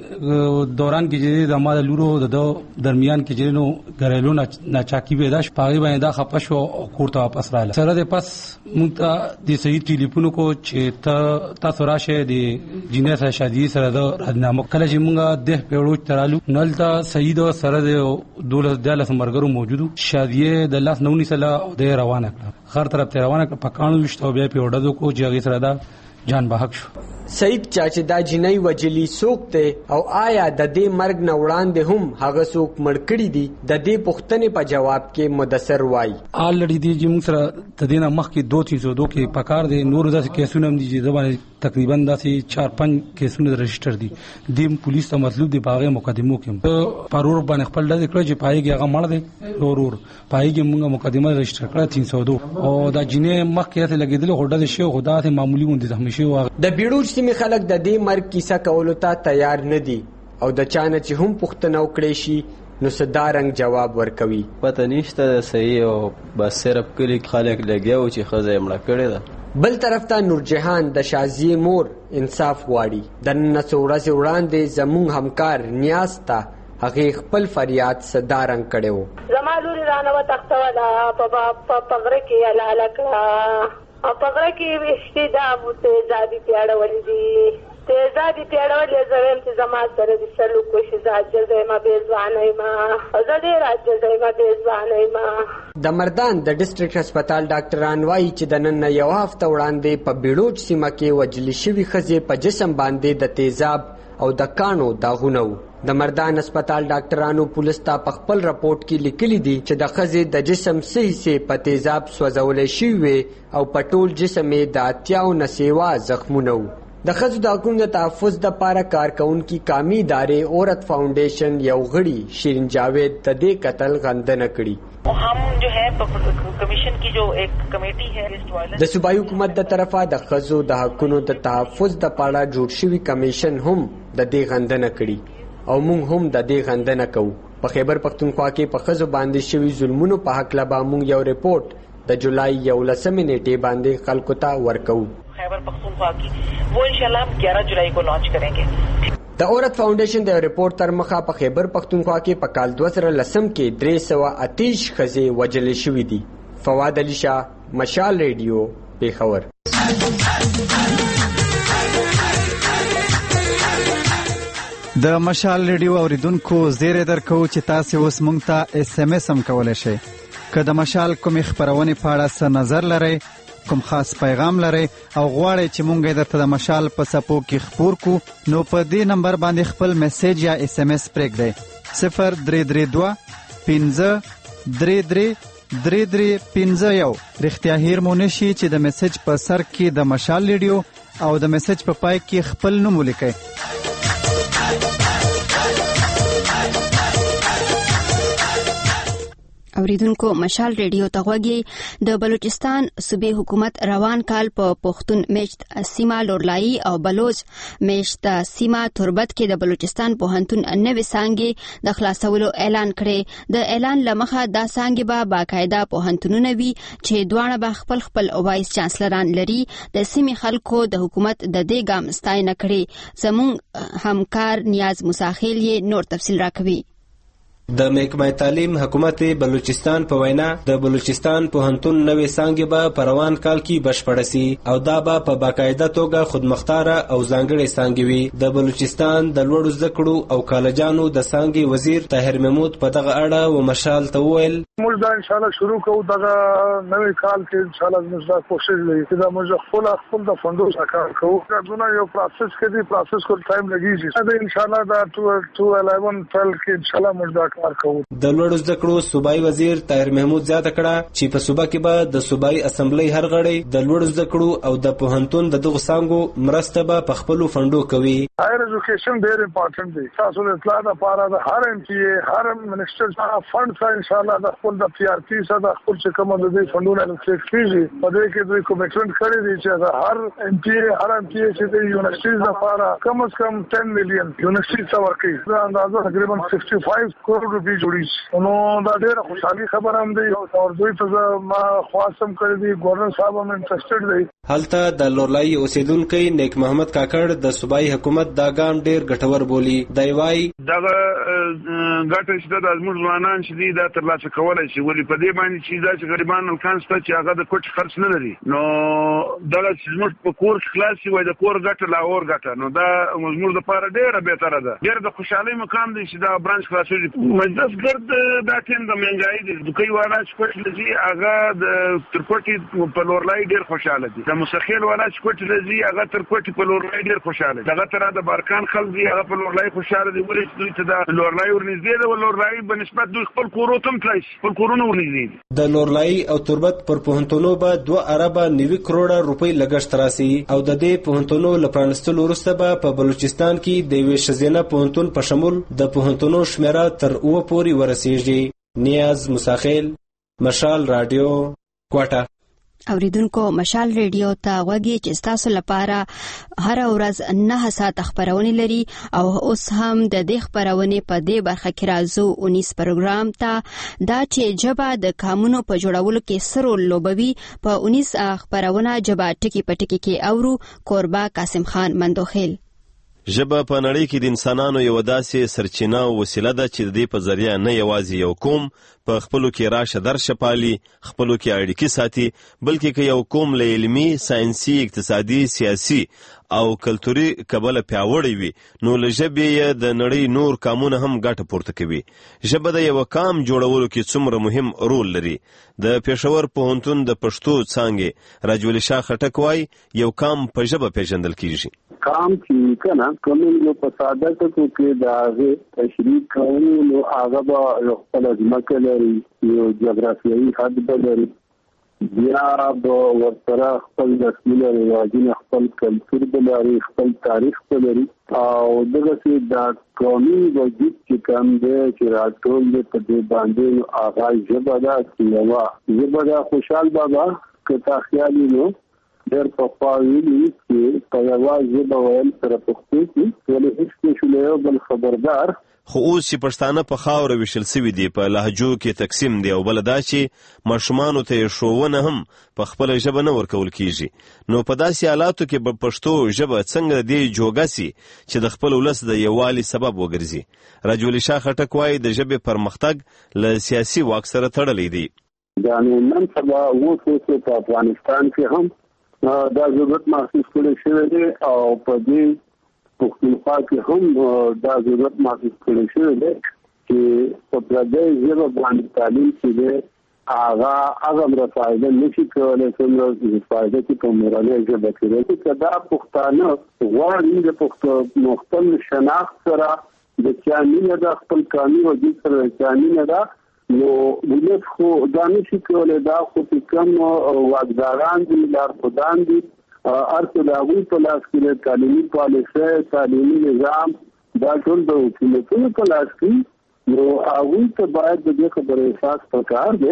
دې دوران کې چې د مال لورو د درمیان کې چې نو غریلو ناچاکی وې دا شپږ باندې دا خپش او کوړه واپس رااله سره د پس مونږ د صحیح ټلیفون کو چې ته تاسو راشه د جنې سره شادي سره د راځنامه کله چې مونږه د بیړو ترالو نلتا صحیح د سره د دولت د لاس مرګرو موجودو شادیه د لاس نونی سره د روانه کړه خر طرف ته روانه کړه پکانو وشته بیا په وډو کو چې هغه سره دا جان بحق شو. سعید چا چې دا جنۍ وجلی څوک دی او آیا د دې مرګ نه وړاندې هم هغه څوک مړ کړي دي د دې پوښتنې په جواب کې مدثر وایي آلریډي دی چې موږ سره د دې نه مخکې دوه تین سو دوه کې پکار دي نور داسې کیسونه هم دي چې زبانه تقریبا داسې چار پنځ کیسونه رجسټر دي د پولیس ته مطلوب دی باغې مقدمو کې پرور باندې خپل د کړه چې پایږي هغه مړ دی ورور پایږي موږ مقدمه رجسټر کړه تین سو دوه او دا جنې مخکې ته لګیدل هوډه د شی خدا ته معمولی غونډه زخمی شو د بیړو سیمې خلک د دې مرګ کیسه کولو ته تیار نه دي او د چانه چې هم پوښتنه وکړي شي نو صدارنګ جواب ورکوي پته نشته صحیح او بس صرف کلی خلک لګیاو چې خزه یې مړه کړې ده. بل طرف ته نورجهان د شازیه مور انصاف غواړي د نن څو ورځې وړاندې زموږ همکار نیاز ته هغه خپل فریاد صدارنګ کړو. زما لوري رانه وتښتوله په پغره کې حلاله کړه او پغره کې وشتي دا تیزابي پیاړولې دي تیزابي پیاړولې زرم چې زما سره د سلوک وشي ځاجر دی ما بېځوانه ما زه ډېر عاجز دی ما بېځوانه ما. د مردان د ډیسټریکټ هسپتال ډاکټران وایي چې د نن یو هفته وړاندې په بیړوټ سیمه کې وجلې شوي ښځې په جسم باندې د تیزاب او د کانو داغونه وو. د مردان هسپتال ډاکټرانو پولیس ته په خپل راپورټ کې لیکلي دي چې د ښځې د جسم څه حصې په تیزاب سوځولی شوي او په ټول جسم یې د اتیاو نه سیوا زخمونه وو. د ښځو د حقونو د تحفظ دپاره کارکوونکي قامي ادارې عورت فاؤنډیشن یو غړي شیرین جاوید د دې قتل غندنه کړي. हम जो है कमीशन की जो एक कमेटी है د صوبایي حکومت د طرفه د ښځو د حقونو د تحفظ دپاره جوړ شوي کمیشن هم د دې غندنه کړي او موږ هم د دې غندنه کوو. په خیبر پښتونخوا کې په ښځو باندې شوي ظلمونو په هکله به موږ یو رپورټ د جولای یولسمې نیټې باندې خلکو ته ورکوو. خیبر پختونخوا کی وہ انشاءاللہ ہم گیارہ جولائی کو لانچ کریں گے. د عورت فاؤنډیشن د رپورټ تر مخه په خیبر پختونخوا کې په کال دوه زره لسم کې درې سوه اتیش ښځې وژلې شوي دي. فواد علي شاه، مشال ریډیو، پېښور. د مشال ریډیو اوریدونکو زیری درکو چې تاسو اوس مونږ ته اس ام اس هم کولای شئ. که د مشال کومې خبرونې په اړه څه نظر لرئ، کوم خاص پیغام لرئ او غواړئ چې مونږ یې درته د مشال په څپو کې خپور کو، نو په دې نمبر باندې خپل میسیج یا اس ام اس پرېږدئ. صفر درې درې دوه پنځه درې درې درې درې پنځه یو. رښتیا هیر مو نشي چې د میسیج په سر کې د مشال ریډیو او د میسیج په پای کې خپل نوم ولیکئ. اوریدونکو مشال ریډیو ته غوږی. د بلوچستان صوبې حکومت روان کال په پښتون میشت سیمه لورلای او بلوچ میشت سیمه تربت کې د بلوچستان پوهنتون نوې څانګې د خلاصولو اعلان کړي. د اعلان لمخه دا څانګې به باقاعده پوهنتونونه وي چې دواړه به خپل خپل وایس چانسلران لري. د سیمې خلکو د حکومت د دې ګام ستاینه کړي. زموږ همکار نیاز موساخیل یې نور تفصیل راکوي. د محکمه تعلیم حکومت بلوچستان په وینا د بلوچستان پوهنتون نوې څانګې به په روان کال کې بشپړه سي او دا به په باقاعده توګه خودمختاره او ځانګړې څانګې وي. د بلوچستان د لوړو زده کړو او کالجانو د څانګې وزیر طاهر محمود په دغه اړه و مشال ته وویل موږ دا ان شاء الله شروع کوو دغه نوې کال کې ان شاء الله موږ دا کوشش کوو چې دا موږ خپل خپل د فندو سره کوو. دا یو پروسس کې دی پروسس کو ټایم لګیږي. دا ان شاء الله دا ټو الیون ټل کې ان شاء الله موږ دا د لوړو زده کړو صوبایي وزیر طاهر محمود زیاته کړه چې په صوبه کې به د صوبایي اسمبلی هر غړی د لوړو زده کړو او د پوهنتون د دغو څانګو مرسته به په خپلو فنډو کوي. هایر ایجوکیشن ډېر امپورټنټ دی. تاسو د اطلاع لپاره د هر ایم پی ای هر منسټر څخه فند څخه ان شاء الله د خپل د پی ار پی څخه د خپل چې کوم د دې فندونو الکټریک کیږي په دې کې دوی کومټمنټ کړی دی چې هر ایم پی ای هر ایم پی ای چې د یونیورسيټي لپاره کم از کم ټن میلیون یونیورسيټي څخه ورکړي. دا اندازه تقریبا پنځه پنځه کروڑ روپۍ جوړي. نو دا ډېره خوشحالي خبره هم دی او دوی ته ما خواستم کړی دی ګورنر صاحب هم انټرسټډ دی. هلته د لورلای اوسیدونکو نیک محمد کاکړ د صوبایي حکومت دا ګام ډېر ګټور بولی. دی وايي دغه ګټه چې د زموږ ځوانان چې دی دا ترلاسه کولای شي ولې په دې باندې چې دا چې غریبان الکان سته چې هغه د کوټ خرڅ نه لري. نو دغه چې زموږ په کور خلاص وي د کور ګټه لا اور ګټه نو دا زموږ لپاره ډېره بهتره ده. ډېر د خوشحالي مقام دی چې دا برانچ خلاصوي مجلسګرد دا ټیم د منګای د دوکۍ والا سکوټ لذي هغه د ترکوټي په لورلای ډیر خوشاله دي. د مسخیل والا سکوټ لذي هغه ترکوټي په لورلای ډیر خوشاله دي. هغه تر د بارکان خلک دي هغه په لورلای خوشاله دي. ولې دوی ته د لورلای ورنږدې ده، لورلای په نسبت دوی خپل کورو ته تلای خپل کورونه ورنږدې دي. د لورلای او تربت پر پوهنتونو به دوه اربه نوي کروڑه روپۍ لګښت راسي او د دې پوهنتونو لپرانستلو وروسته به په بلوچستان کې د یوې ښځینه پوهنتون په شمول د پوهنتونو شمیره تر اوه پورې ورسیږي. نیاز مساخیل، مشال رادیو، کوټه. اوریدونکو مشال ریډیو ته غوږی چې تاسو لپاره هر ورځ نه ساعت خبرونه لري او اوس هم د دې خبرونه په دې برخه کې راځو اونیس پروګرام ته دا چې جبا د قانونو په جوړولو کې سرو لوبوي. په اونیس خبرونه جبا ټکی پټکی کې اورو. قربا قاسم خان مندوخیل. ژبه په نړۍ کې د انسانانو یو داسې سرچینه او وسیله ده چې د دې په ذریعه نه یوازې یو قوم په خپلو کې راشه درشه پالي، خپلو کې اړیکې ساتي، بلکې که یو قوم له علمي، ساینسي، اقتصادي، سیاسي او کلتوري کبله پیاوړی وي نو له ژبې یې د نړۍ نور قامونه هم ګټه پورته کوي. ژبه د یو قام جوړولو کې څومره مهم رول لري. د پېښور پوهنتون د پښتو څانګې راجول شاه خټک وایي یو قام په ژبه پیژندل کیږي. قام چې کنه کوم یو په ساده ټکو کې د هغه تشریح کوي نو هغه به یو خپل ځمکه لري، یو جغرافیایي حد به لري، بیا به ورسره خپل رسمونه رواجونه، خپل کلتور به لري، خپل تاریخ به لري او دغسې د قومي وجود چې کوم دی چې راټول دی په دې باندې هغه ژبه ده چې یوه ژبه ده. خوشحال بابا که تا خیال نو ډېر پخوا ویلي چې په یوه ژبه ویل سره پښتو کې ولې هېڅ کې شو له یو بل خبردار. خو اوس چې پښتانه په خاوره ویشل سوي دي، په لهجو کې تقسیم دی او بله دا چې ماشومانو ته یې ښوونه هم په خپله ژبه نه ورکول کیږي، نو په داسې حالاتو کې به پښتو ژبه څنګه د دې جوګه سي چې د خپل ولس د یووالي سبب وګرځي. راجول شاه خټک وایي د ژبې پرمختګ له سیاسي واک سره تړلی دی. یعنې نن سبا اوس اوس په افغانستان کې هم دا ضرورت محسوس کړی شوی دی او په دې پښتونخوا کې هم دا ضرورت محسوس کړی شوی دی چې په پردۍ ژبه باندې تعلیم چې دی هغه هغه مرسته فایده نشي کولی څومره فایده چې په مورنۍ ژبه کې دی. چې دا پښتانه غواړي د پښتو مختل شناخت سره د چا مینه ده، خپل قومي وجود سره د چا مینه ده، نو ولس خو دا نشي کولی. دا خو چې کوم واکداران دي، لارښودان دي، هر څه د هغوی په لاس کې دی. تعلیمي پالیسۍ، تعلیمي نظام دا ټول د حکومتونو په لاس کې، نو هغوی ته باید د دې خبرې احساس پکار دی.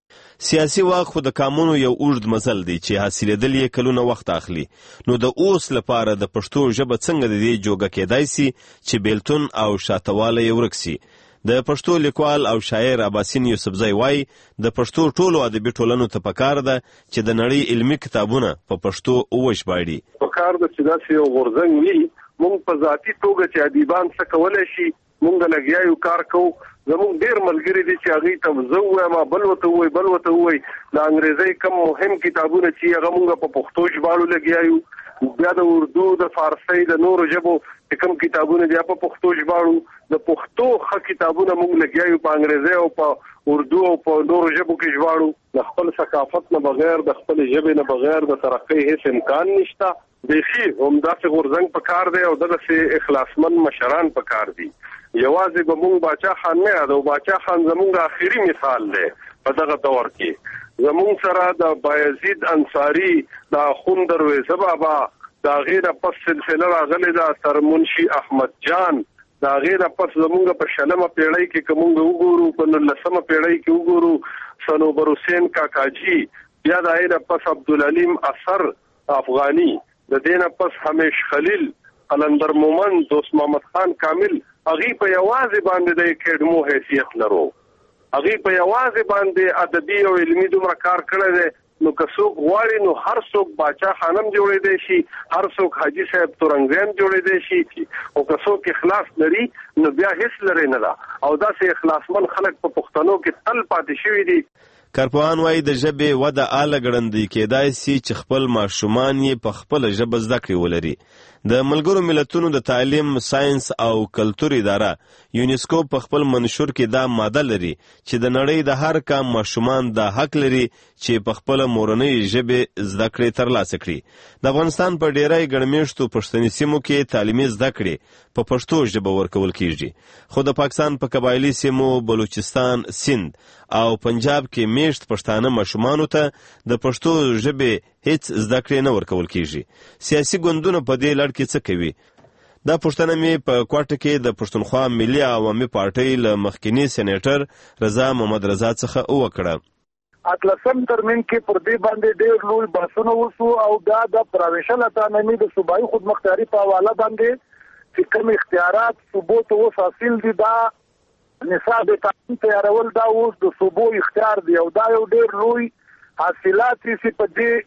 سیاسي واک خو د قانون یو اوږد مزل دی چې حاصلېدل یې کلونه وخت اخلي. نو د اوس لپاره د پښتو ژبه څنګه د دې جوګه کېدای سي چې بیلتون او شاتواله یې ورک سي. د پښتو لیکوال او شاعر اباسین یوسفزی وایي د پښتو ټولو ادبي ټولنو ته پکار ده چې د نړۍ علمي کتابونه په پښتو وژباړي. پکار ده چې داسې یو غورځنګ وي، موږ په ذاتي توګه چې ادیبان څه کولی شي موږ لګیا یو کار کوو. زموږ ډېر ملګري دي چې هغوی ته زه ووایم بل ورته ووایي بل ورته ووایي د انګریزۍ کم مهم کتابونه چې هغه موږ په پښتو ژباړو لګیا یو. بیا د اردو، د فارسۍ، د نورو ژبو چې کوم کتابونه دي په پښتو ژباړو. د پښتو ښه کتابونه موږ لګیا یو په انګریزۍ او په اردو او په نورو ژبو کې ژباړو. د خپل ثقافت نه بغیر، د خپل ژبې نه بغیر د ترقۍ هیڅ امکان نشته. بیخي همداسې غورځنګ پکار دی او دغسې اخلاصمند مشران پکار دي. یوازې به موږ باچا خان نه یادو، باچا خان زموږ آخري مثال دی په دغه دور کې. زموږ سره د بایزید انصاري، د اخوند درویزه بابا، د هغې نه پس سلسله راغلې ده تر منشي احمد جان، د هغې نه پس زموږ په شلمه پیړۍ کې که موږ وګورو، په نولسمه پیړۍ کې وګورو صنوبر حسین کاکاجي، بیا د هغې نه پس عبدالعلیم اثر افغاني، د دې نه پس همیش خلیل، قلندر مومند، دوست محمد خان کامل. هغې په یوازې باندې د اکیډمو حیثیت لرو، هغې په یوازې باندې ادبي او علمي دومره کار کړی دی. نو که څوک غواړي نو هر څوک باچا خانم جوړېدی شي، هر څوک حاجي صاحب تورنګزی جوړېدی شي، او که څوک اخلاص لري نو بیا هیڅ لري نه ده. او داسې اخلاصمن خلک په پښتنو کې تل پاتې شوي دي. کارپوهان وایي د ژبې وده اعلی ګړندۍ کېدای سي چې خپل ماشومان یې په خپله ژبه زده کړې ولري. د ملګرو ملتونو د تعلیم، ساينس او کلتور اداره یونیسکو په خپل منشور کې دا ماده لري چې د نړۍ د هر قام ماشومان دا حق لري چې په خپل مورنۍ ژبه زده کړې ترلاسه کړي. د افغانستان په ډیری ګڼمېشتو پښتني سیمو کې تعلیمي زده کړې په پښتو ژبه ورکول کیږي، خو د پاکستان په قبایلي سیمو بلوچستان، سند او پنجاب کې میشت پښتانه ماشومانو ته د پښتو ژبې هیڅ زده کړې نه ورکول کیږي. سیاسي ګوندونه په دې لړ کې څه کوي؟ دا پوښتنه مې په کوټه کې د پښتونخوا ملي عوامي پارټۍ له مخکینی سېنیټر رضا محمد رضا څخه وکړه. اتلسم ترمیم کې پر دې باندې ډېر لوی بحثونه وشو او دا د پروینشل اتانومي د صوبایي خودمختاري په حواله باندې چې کوم اختیارات صوبو ته اوس حاصل دي، دا نصاب تعلیم تیارول دا اوس د صوبو اختیار دی او دا یو ډېر لوی حاصلات چې په دې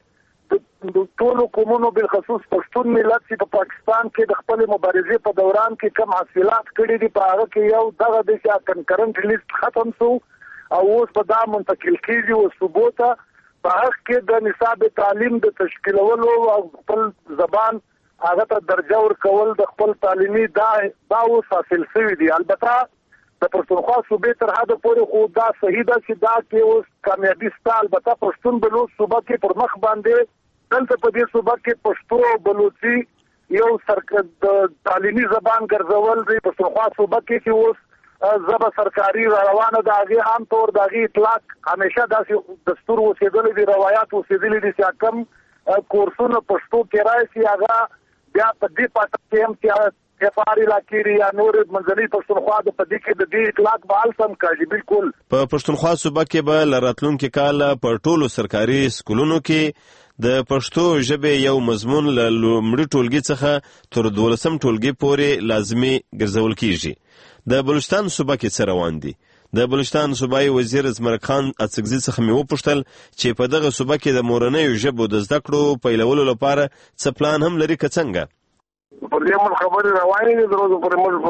د ټولو قومونو بالخصوص پښتون ملت چې په پاکستان کې د خپل مبارزې په دوران کې کم حاصلات کړي دي، په هغه کې یو دغه د چې کنکرنټ لیست ختم شو او اوس په دا منتقل کېږي او صوبو ته په هغه کې د نصاب تعلیم د تشکیلولو او خپل زبان هغه ته درجه ورکول د خپل تعلیمي دا دا اوس حاصل شوي دي. البته د پښتونخوا صوبې تر حده پورې خو دا صحیح ده چې دا کې اوس کامیابي شته. البته پښتون بلوچ صوبه کې پر مخ باندې دلته په دې صوبه کې پښتو او بلوچي یو سرکد تعلیمي زبان ګرځول دی. پښتونخوا صوبه کې چې اوس زبه سرکاري روانه ده، هغې عام طور د هغې اطلاق همیشه داسې دستور اوسېدلی دي، روایات اوسېدلي دي چې کم کورسونه پښتو کې راشي هغه بیا په دې پاټه کې هم چې افار علاقې یا نور منځنۍ پښتونخوا د پدې کې د دې اطلاق به السم کوي. بالکل په پښتونخوا صوبه کې به لراتلونکي کال په ټولو سرکاري سکولونو کې د پښتو ژبې یو مضمون له لومړي ټولګي څخه تر دولسم ټولګي پورې لازمي ګرځول کیږي. د بلوچستان صوبه کې څه روان دي؟ د بلوچستان صوبایي وزیر زمرک خان اڅکزي څخه مې وپوښتل چې په دغه صوبه کې د مورنیو ژبو د زده کړو پیلولو لپاره څه پلان هم لري که څنګه؟ پر دې موږ خبرې روانې دي، د ورځو پورې موږ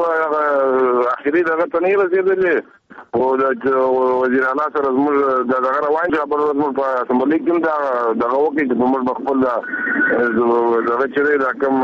په اخري دغه ته نه رسېدلې او د وزیر اعلی سره زموږ د دغه روان چې خبره زموږ په اسمبلۍ کې دا دغه وکړي چې موږ په خپل دغه چې دی دا کوم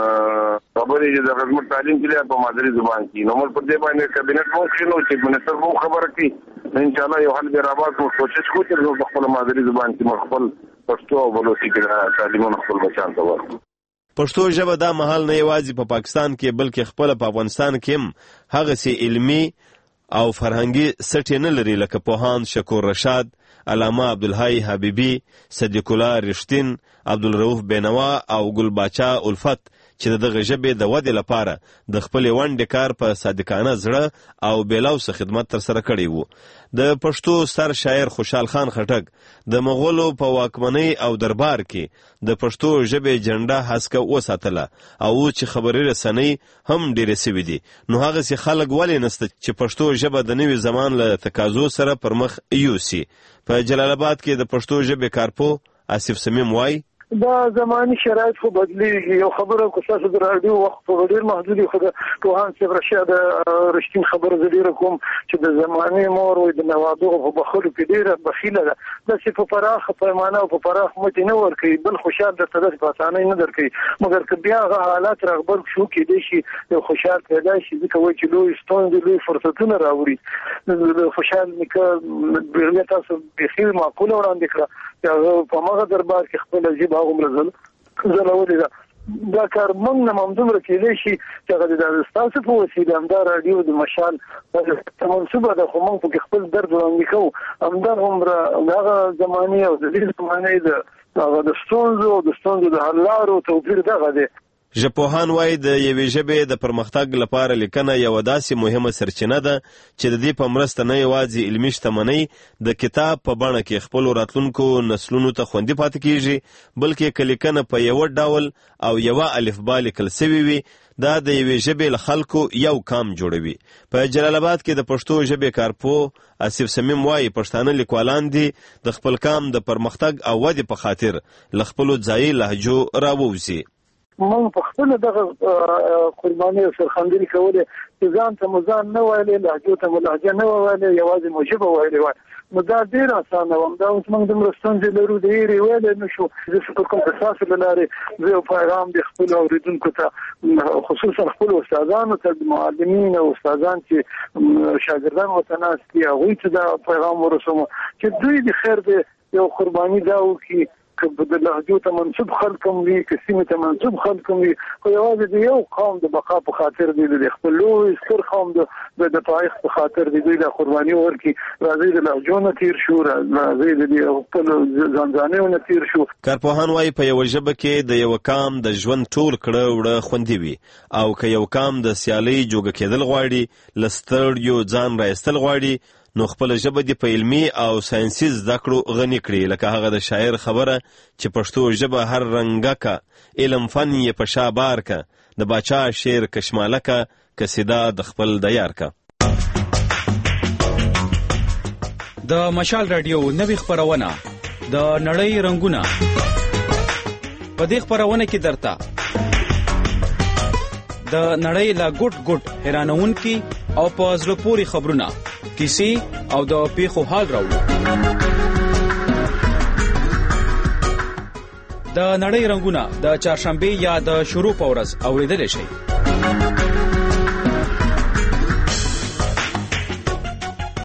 خبرې چې دغه زموږ تعلیم کې په مادري زبان کې نو موږ پر دې باندې کابینټ مو کښېنو چې منستر مو خبره کړي انشاءالله یو حل به راباس مو کوشش کوو چې په خپل مادري زبان کې موږ خپل پښتو او بلوچي کې تعلیمونه خپل بچیان ته ورکړو. پښتو ژبه دا مهال نه یوازې په پاکستان کې بلکې خپل په افغانستان کې هم هغسې علمي او فرهنګي سټې نه لري لکه پوهاند شکور رشاد، علامه عبدالحی حبیبي، صدیق الله رښتین، عبدالرؤف بینوا او ګل باچا الفت چې دغه ژبې د ودې لپاره د خپلې ونډې کار په صادقانه زړه او بېلوثه خدمت ترسره کړی و. د پښتو ستر شاعر خوشحال خان خټک د مغولو په واکمنۍ او دربار کې د پښتو ژبې جنډه هسکه وساتله او چې خبري رسنۍ هم ډېرې سوي دي، نو هغسې خلک ولې نسته چې پښتو ژبه د نوي زمان له تقاضو سره پر مخ یوسي؟ په جلال آباد کې د پښتو ژبې کارپو آصف سمیم وایي دا زماني شرایط خو بدلیږي. یو خبره کو تاسو د راډیو وخت په ډېر محدود خو د پوهاند صاحب رشاد رښتین خبره زه ډېره کوم چې د زماني مور وي د نوادو په بخلو کې ډېره بخیله ده، داسې په پراخه پیمانه او په پراخ مټې نه ورکوي، بل خوشحال درته داسې په اسانۍ نه درکوي، مګر که بیا هغه حالات رغبر شو کېدای شي یو خوشحال پیدا شي، ځکه وایي چې لوی ستونزې لوی فرصتونه راوړي. د خوشحال نیکه بیا تاسو بیخي معقوله وړاندې کړه چې هغه په هماغه دربار کې خپله ژبه هغومره ځلولې ده. دا کار موږ نه همدومره کېدای شي چې هغه د ستاسو په وسیله همدا راډیو د مشال منصوبه ده، خو موږ پکې خپل درد وړاندې کوو. همدغومره د هغه زمانې او د دې زمانې د هغه د ستونزو او د ستونزو د حل لارو توپیر دغه دی. ژبپوهان وایي د یوې ژبې د پرمختګ لپاره لیکنه یوه داسې مهمه سرچینه ده چې د دې په مرسته نه یوازې علمي شتمنۍ د کتاب په بڼه کې خپلو راتلونکو نسلونو ته خوندي پاتې کیږي، بلکې که لیکنه په یوه ډول او یوه الفبا لیکل سوې وي دا د یوې ژبې له خلکو یو کام جوړوي. په جلال آباد کې د پښتو ژبې کارپو آصف سمیم وایي پښتانه لیکوالان دي د خپل کام د پرمختګ او ودې په خاطر له خپلو ځایي لهجو راووځي. موږ په خپل دغه قرباني او سرخندري کولې چې ځان ته مزان نه وایلې لهجو ته ملهجه نه وایلې یوازې موجبه وایلې وای نو دا ډیر اسانه و دا اوس موږ د مرستندې لرو د یې ویل نه شو د څه کوم اساس لاره زه پیغام د خپل اوریدونکو ته خصوصا خپل استادانو ته معلمین او استادان چې شاګردان وتناسي هغه ته دا پیغام ورسوم چې دوی د خیر د یو قرباني دا وکي که د لهجو ته منسوب خلکم وي که سیمې ته منسوب خلکم وي خو یوازې د یو قوم د بقا په خاطر دی د خپل لوی ستر قوم د پایښت په خاطر دی دوی د قرباني ورکي راځي د لهجو نه تیر شو راځي د خپل ځانځانیو نه تیر شو. کارپوهان وايي په یو ژبه کې د یو قام د ژوند ټول کړه وړه خوندي وي او که یو قام د سیالۍ جوګه کېدل غواړي لستړ یو ځان راایستل غواړي نو خپل ژبه د په علمي او ساينسي زده کړو غني کړي لکه هغه د شاعر خبره چې پښتو ژبه هر رنګه کا علم فن یې په شابار کا د باچا شعر کشماله کا قصیده د خپل د یار کا. د مشال رادیو نوې خبرونه د نړۍ رنگونه په دې خبرونه کې درته د نړۍ لا ګډ ګډ حیرانونکي او په زړه پورې خبرونه کیسې او د پیښو حال راوړو. د نړۍ رنگونه د چهارشنبه یا د شروع په ورځ اوریدل شي.